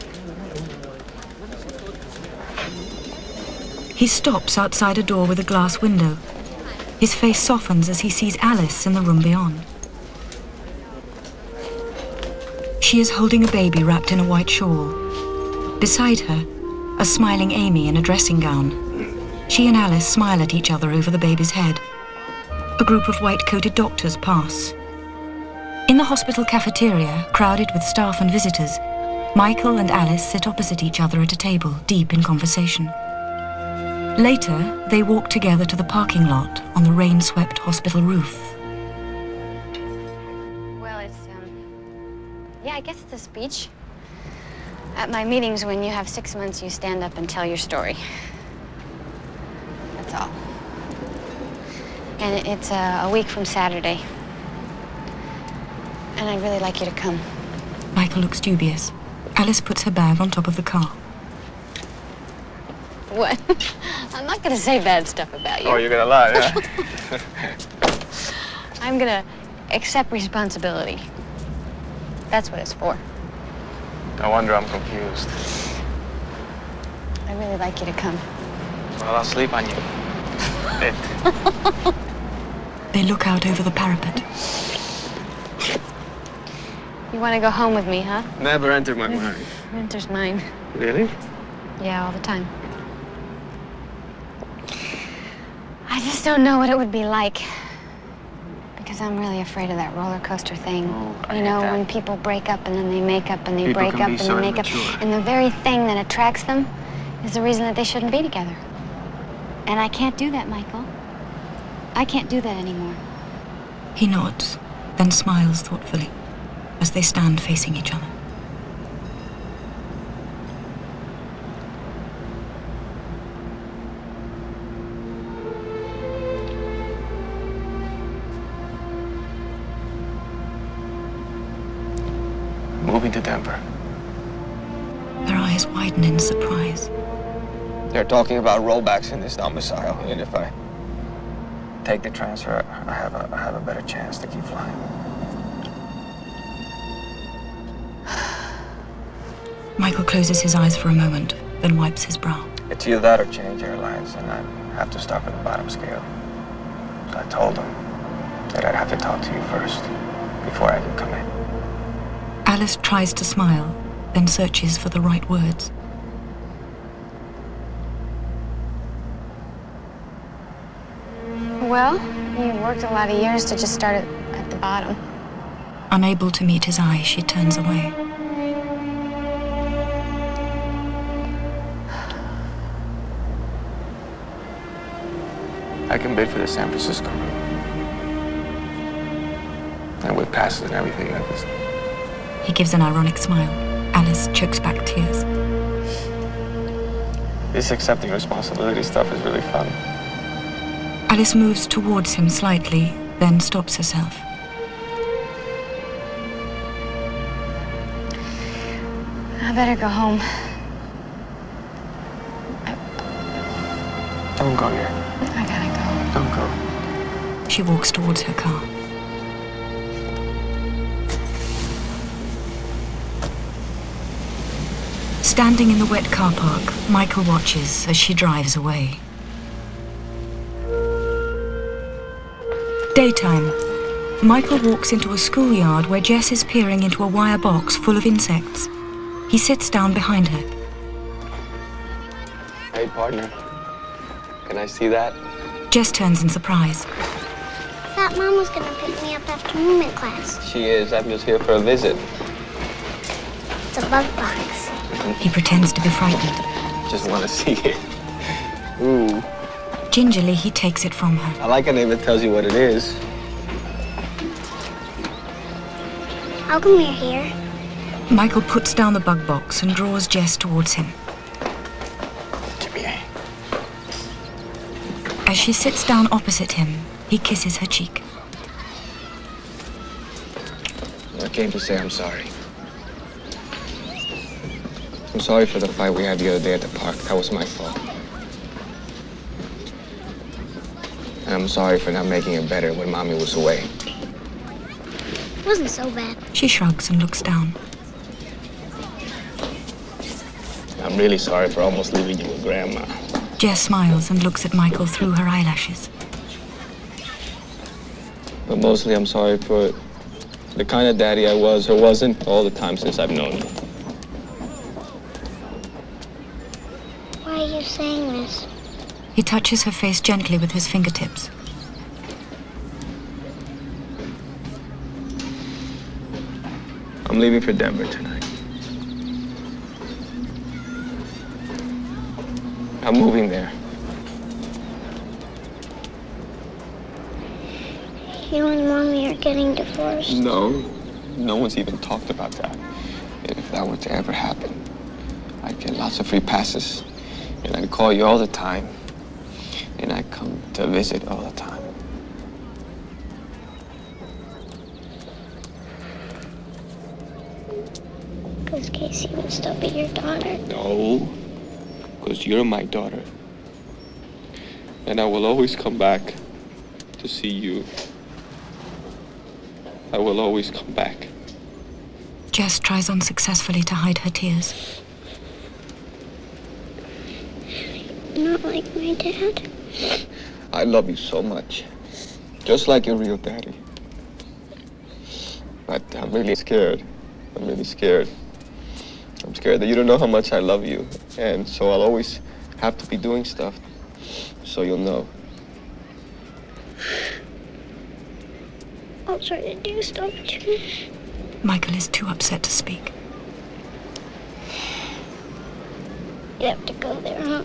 He stops outside a door with a glass window. His face softens as he sees Alice in the room beyond. She is holding a baby wrapped in a white shawl. Beside her, a smiling Amy in a dressing gown. She and Alice smile at each other over the baby's head. A group of white-coated doctors pass. In the hospital cafeteria, crowded with staff and visitors, Michael and Alice sit opposite each other at a table, deep in conversation. Later, they walk together to the parking lot on the rain-swept hospital roof. Well, yeah, I guess it's a speech. At my meetings, when you have 6 months, you stand up and tell your story. That's all. And it's a week from Saturday. And I'd really like you to come. Michael looks dubious. Alice puts her bag on top of the car. What? I'm not gonna say bad stuff about you. Oh, you're gonna lie, yeah? I'm gonna accept responsibility. That's what it's for. No wonder I'm confused. I'd really like you to come. Well, I'll sleep on you. They look out over the parapet. You want to go home with me, huh? Never entered my mind. Enters mine. Really? Yeah, all the time. I just don't know what it would be like. Because I'm really afraid of that roller coaster thing. Oh, you know, when people break up and then they make up and they People break can up be and so they make immature. up. And the very thing that attracts them is the reason that they shouldn't be together. And I can't do that, Michael. I can't do that anymore. He nods, then smiles thoughtfully as they stand facing each other. Moving to Denver. Her eyes widen in surprise. They're talking about rollbacks in this domicile, and if I take the transfer, I have a better chance to keep flying. Michael closes his eyes for a moment, then wipes his brow. It's either that or change airlines, and I have to start with the bottom scale. So I told them that I'd have to talk to you first, before I can come in. Alice tries to smile, then searches for the right words. Well, you worked a lot of years to just start at the bottom. Unable to meet his eye, she turns away. I can bid for the San Francisco route. And with passes and everything, I just... He gives an ironic smile. Alice chokes back tears. This accepting responsibility stuff is really fun. Alice moves towards him slightly, then stops herself. I better go home. Don't go yet. I gotta go. Don't go. She walks towards her car. Standing in the wet car park, Michael watches as she drives away. Daytime. Michael walks into a schoolyard where Jess is peering into a wire box full of insects. He sits down behind her. Hey, partner. Can I see that? Jess turns in surprise. I thought Mom was gonna pick me up after movement class. She is. I'm just here for a visit. It's a bug box. He pretends to be frightened. Just want to see it. Ooh. Gingerly, he takes it from her. I like a name that tells you what it is. How come you're here? Michael puts down the bug box and draws Jess towards him. Give me a... As she sits down opposite him, he kisses her cheek. I came to say I'm sorry. I'm sorry for the fight we had the other day at the park. That was my fault. And I'm sorry for not making it better when Mommy was away. It wasn't so bad. She shrugs and looks down. I'm really sorry for almost leaving you with Grandma. Jess smiles and looks at Michael through her eyelashes. But mostly I'm sorry for the kind of daddy I was or wasn't all the time since I've known you. Why are you saying this? He touches her face gently with his fingertips. I'm leaving for Denver tonight. I'm moving there. You and Mommy are getting divorced. No one's even talked about that. And if that were to ever happen, I'd get lots of free passes. And I'd call you all the time. And I'd come to visit all the time. Because Casey would still be your daughter. No, because you're my daughter. And I will always come back to see you. I will always come back. Jess tries unsuccessfully to hide her tears. Not like my dad. I love you so much. Just like your real daddy. But I'm really scared. I'm really scared. I'm scared that you don't know how much I love you. And so I'll always have to be doing stuff so you'll know. I'll try to do stuff too. Michael is too upset to speak. You have to go there, huh?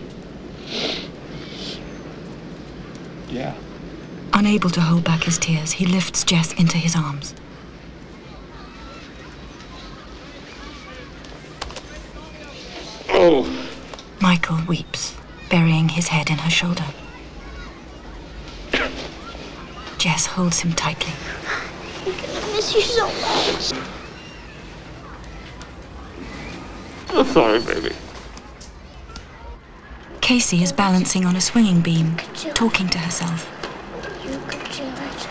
Yeah. Unable to hold back his tears, he lifts Jess into his arms. Oh. Michael weeps, burying his head in her shoulder. Jess holds him tightly. I'm gonna miss you so much. I'm sorry, baby. Casey is balancing on a swinging beam, talking to herself. You could do it.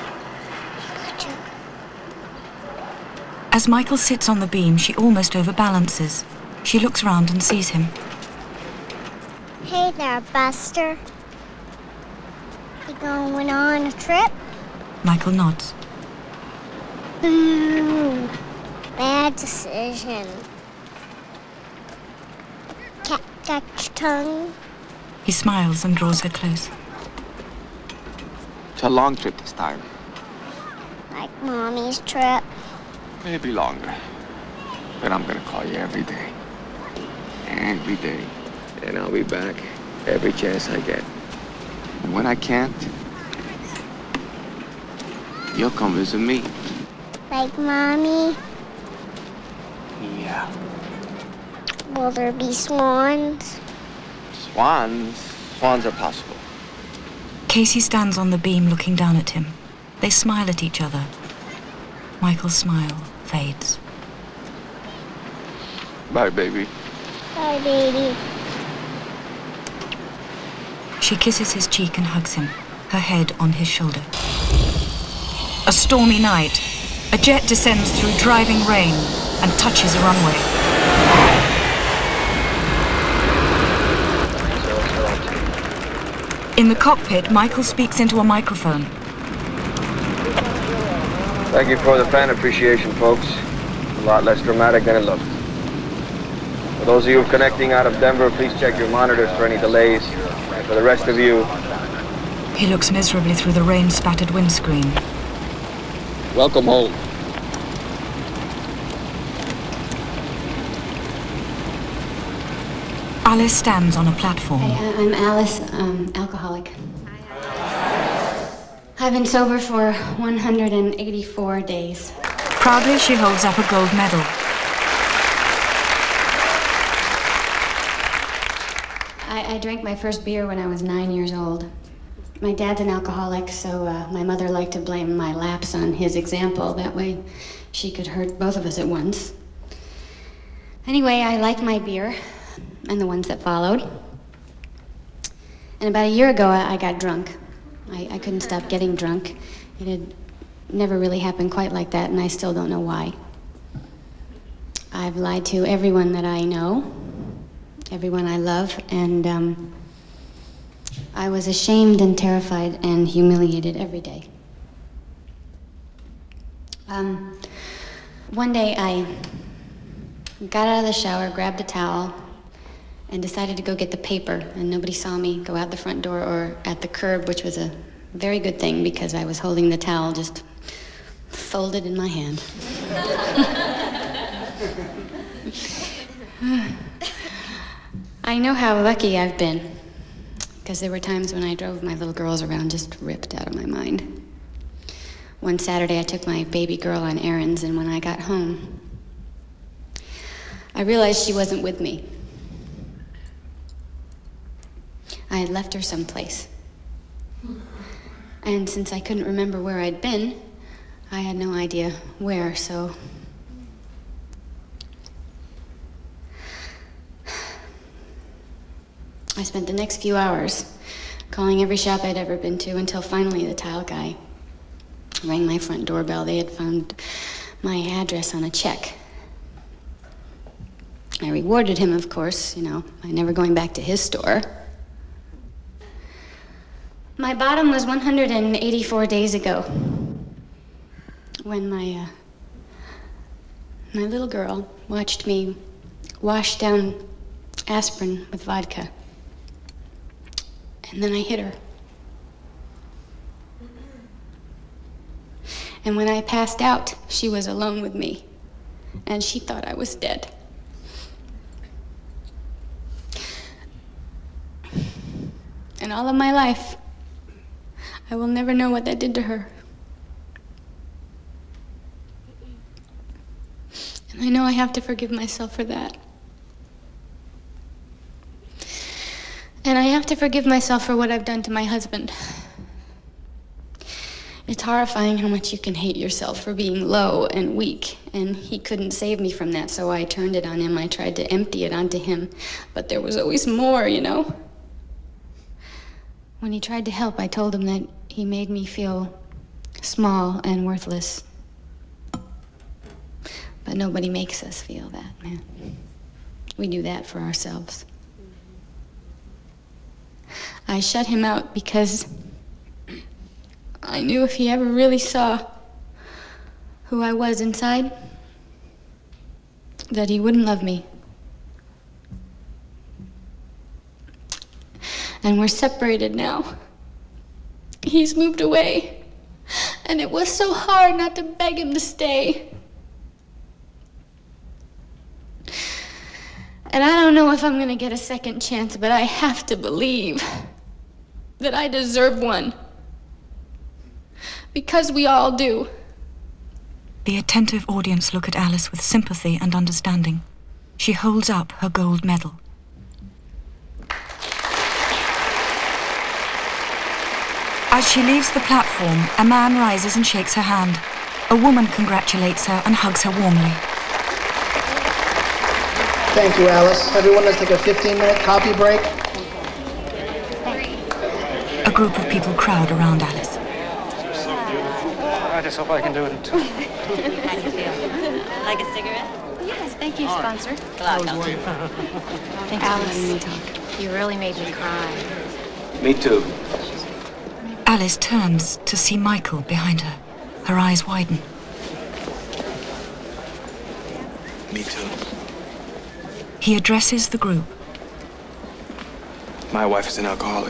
As Michael sits on the beam, she almost overbalances. She looks round and sees him. Hey there, Buster. You going on a trip? Michael nods. Boo. Bad decision. Cat got your tongue. He smiles and draws her close. It's a long trip this time. Like Mommy's trip. Maybe longer. But I'm gonna call you every day. Every day. And I'll be back every chance I get. And when I can't, you'll come visit me. Like Mommy. Yeah. Will there be swans? Swans? Swans are possible. Casey stands on the beam looking down at him. They smile at each other. Michael's smile fades. Bye, baby. Bye, baby. She kisses his cheek and hugs him, her head on his shoulder. A stormy night. A jet descends through driving rain and touches a runway. In the cockpit, Michael speaks into a microphone. Thank you for the fan appreciation, folks. A lot less dramatic than it looked. For those of you connecting out of Denver, please check your monitors for any delays. And for the rest of you... He looks miserably through the rain-spattered windscreen. Welcome home. Alice stands on a platform. Hey, I'm Alice, alcoholic. I've been sober for 184 days. Proudly, she holds up a gold medal. I drank my first beer when I was 9 years old. My dad's an alcoholic, so my mother liked to blame my lapse on his example. That way she could hurt both of us at once. Anyway, I liked my beer and the ones that followed. And about a year ago, I got drunk. I couldn't stop getting drunk. It had never really happened quite like that, and I still don't know why. I've lied to everyone that I know, everyone I love, and I was ashamed and terrified and humiliated every day. One day I got out of the shower, grabbed a towel, and decided to go get the paper, and nobody saw me go out the front door or at the curb, which was a very good thing because I was holding the towel just folded in my hand. I know how lucky I've been, because there were times when I drove my little girls around just ripped out of my mind. One Saturday I took my baby girl on errands, and when I got home, I realized she wasn't with me. I had left her someplace. And since I couldn't remember where I'd been, I had no idea where, so I spent the next few hours calling every shop I'd ever been to until finally the tile guy rang my front doorbell. They had found my address on a check. I rewarded him, of course, you know, by never going back to his store. My bottom was 184 days ago when my little girl watched me wash down aspirin with vodka. And then I hit her. And when I passed out, she was alone with me, and she thought I was dead. And all of my life, I will never know what that did to her. And I know I have to forgive myself for that. And I have to forgive myself for what I've done to my husband. It's horrifying how much you can hate yourself for being low and weak, and he couldn't save me from that, so I turned it on him. I tried to empty it onto him, but there was always more, you know? When he tried to help, I told him that he made me feel small and worthless. But nobody makes us feel that, man. We do that for ourselves. I shut him out because I knew if he ever really saw who I was inside, that he wouldn't love me. And we're separated now. He's moved away, and it was so hard not to beg him to stay. And I don't know if I'm gonna get a second chance, but I have to believe that I deserve one. Because we all do. The attentive audience look at Alice with sympathy and understanding. She holds up her gold medal. As she leaves the platform, a man rises and shakes her hand. A woman congratulates her and hugs her warmly. Thank you, Alice. Everyone, let's take a 15-minute coffee break. A group of people crowd around Alice. I just hope I can do it in two. Like a cigarette? Yes, thank you, sponsor. Thanks Alice, for letting me talk. You really made me cry. Me too. Alice turns to see Michael behind her. Her eyes widen. Me too. He addresses the group. My wife is an alcoholic.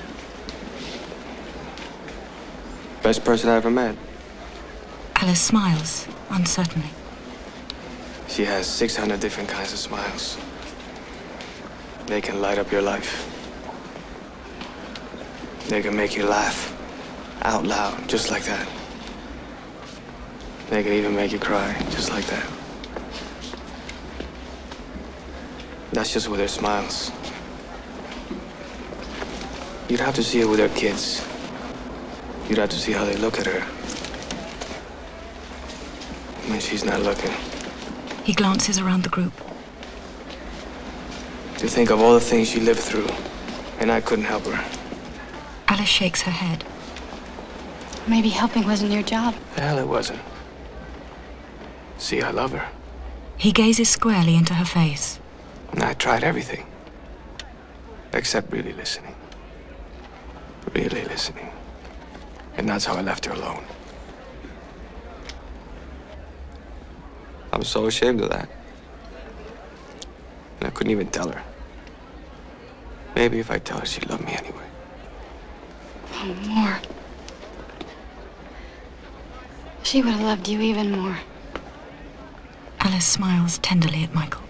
Best person I ever met. Alice smiles, uncertainly. She has 600 different kinds of smiles. They can light up your life. They can make you laugh out loud, just like that. They can even make you cry, just like that. That's just with their smiles. You'd have to see her with her kids. You'd have to see how they look at her when she's not looking. He glances around the group. To think of all the things she lived through, and I couldn't help her. Alice shakes her head. Maybe helping wasn't your job. The hell it wasn't. See, I love her. He gazes squarely into her face. And I tried everything. Except really listening. Really listening. And that's how I left her alone. I'm so ashamed of that. And I couldn't even tell her. Maybe if I tell her, she'd love me anyway. Oh, more. She would have loved you even more. Alice smiles tenderly at Michael.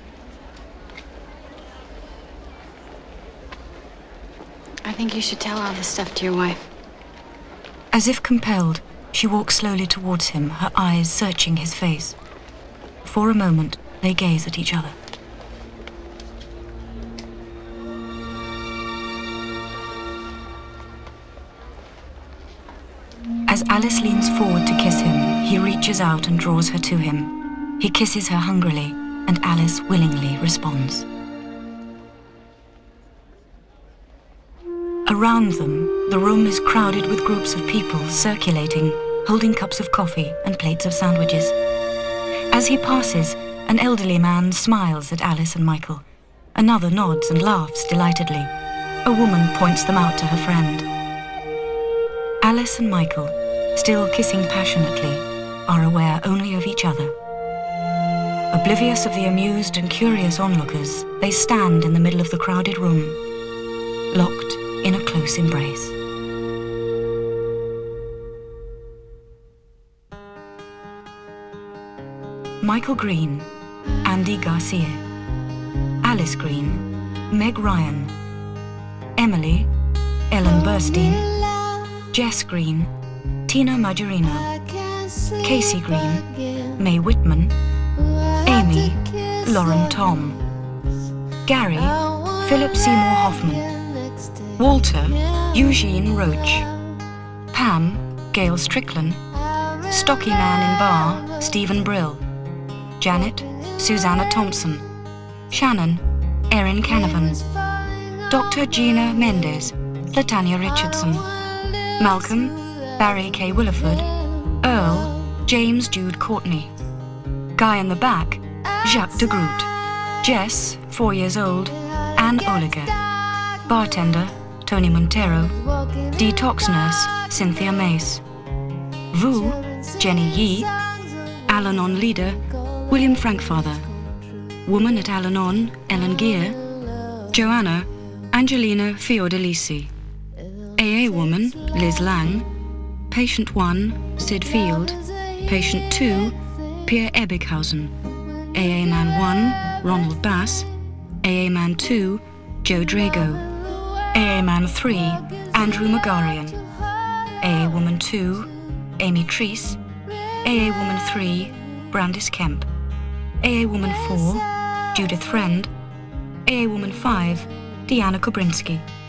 I think you should tell all this stuff to your wife. As if compelled, she walks slowly towards him, her eyes searching his face. For a moment, they gaze at each other. As Alice leans forward to kiss him, he reaches out and draws her to him. He kisses her hungrily, and Alice willingly responds. Around them, the room is crowded with groups of people circulating, holding cups of coffee and plates of sandwiches. As he passes, an elderly man smiles at Alice and Michael. Another nods and laughs delightedly. A woman points them out to her friend. Alice and Michael, still kissing passionately, are aware only of each other. Oblivious of the amused and curious onlookers, they stand in the middle of the crowded room, locked in a close embrace. Michael Green, Andy Garcia, Alice Green, Meg Ryan, Emily, Ellen Burstein, Jess Green, Tina Majorino, Casey Green, Mae Whitman, Amy, Lauren Tom, Gary, Philip Seymour Hoffman, Walter, Eugene Roach, Pam, Gail Strickland, Stocky Man in Bar, Stephen Brill, Janet, Susanna Thompson, Shannon, Erin Canavan, Dr. Gina Mendez, Latanya Richardson, Malcolm, Barry K. Williford, Earl, James Jude Courtney, Guy in the back, Jacques de Groot, Jess, 4 years old, Anne Oliger, bartender, Tony Montero, detox nurse, Cynthia Mace, Vu, Jenny Yee, Al-Anon leader, William Frankfather, woman at Al-Anon, Ellen Gear, Joanna, Angelina Fiordalisi, AA woman, Liz Lang, patient 1, Sid Field, patient 2, Pierre Ebighausen, AA man 1, Ronald Bass, AA man 2, Joe Drago, AA man 3, Andrew Megarian, AA woman 2, Amy Treese, AA woman 3, Brandis Kemp, AA woman 4, Judith Friend, AA woman 5, Deanna Kobrinsky.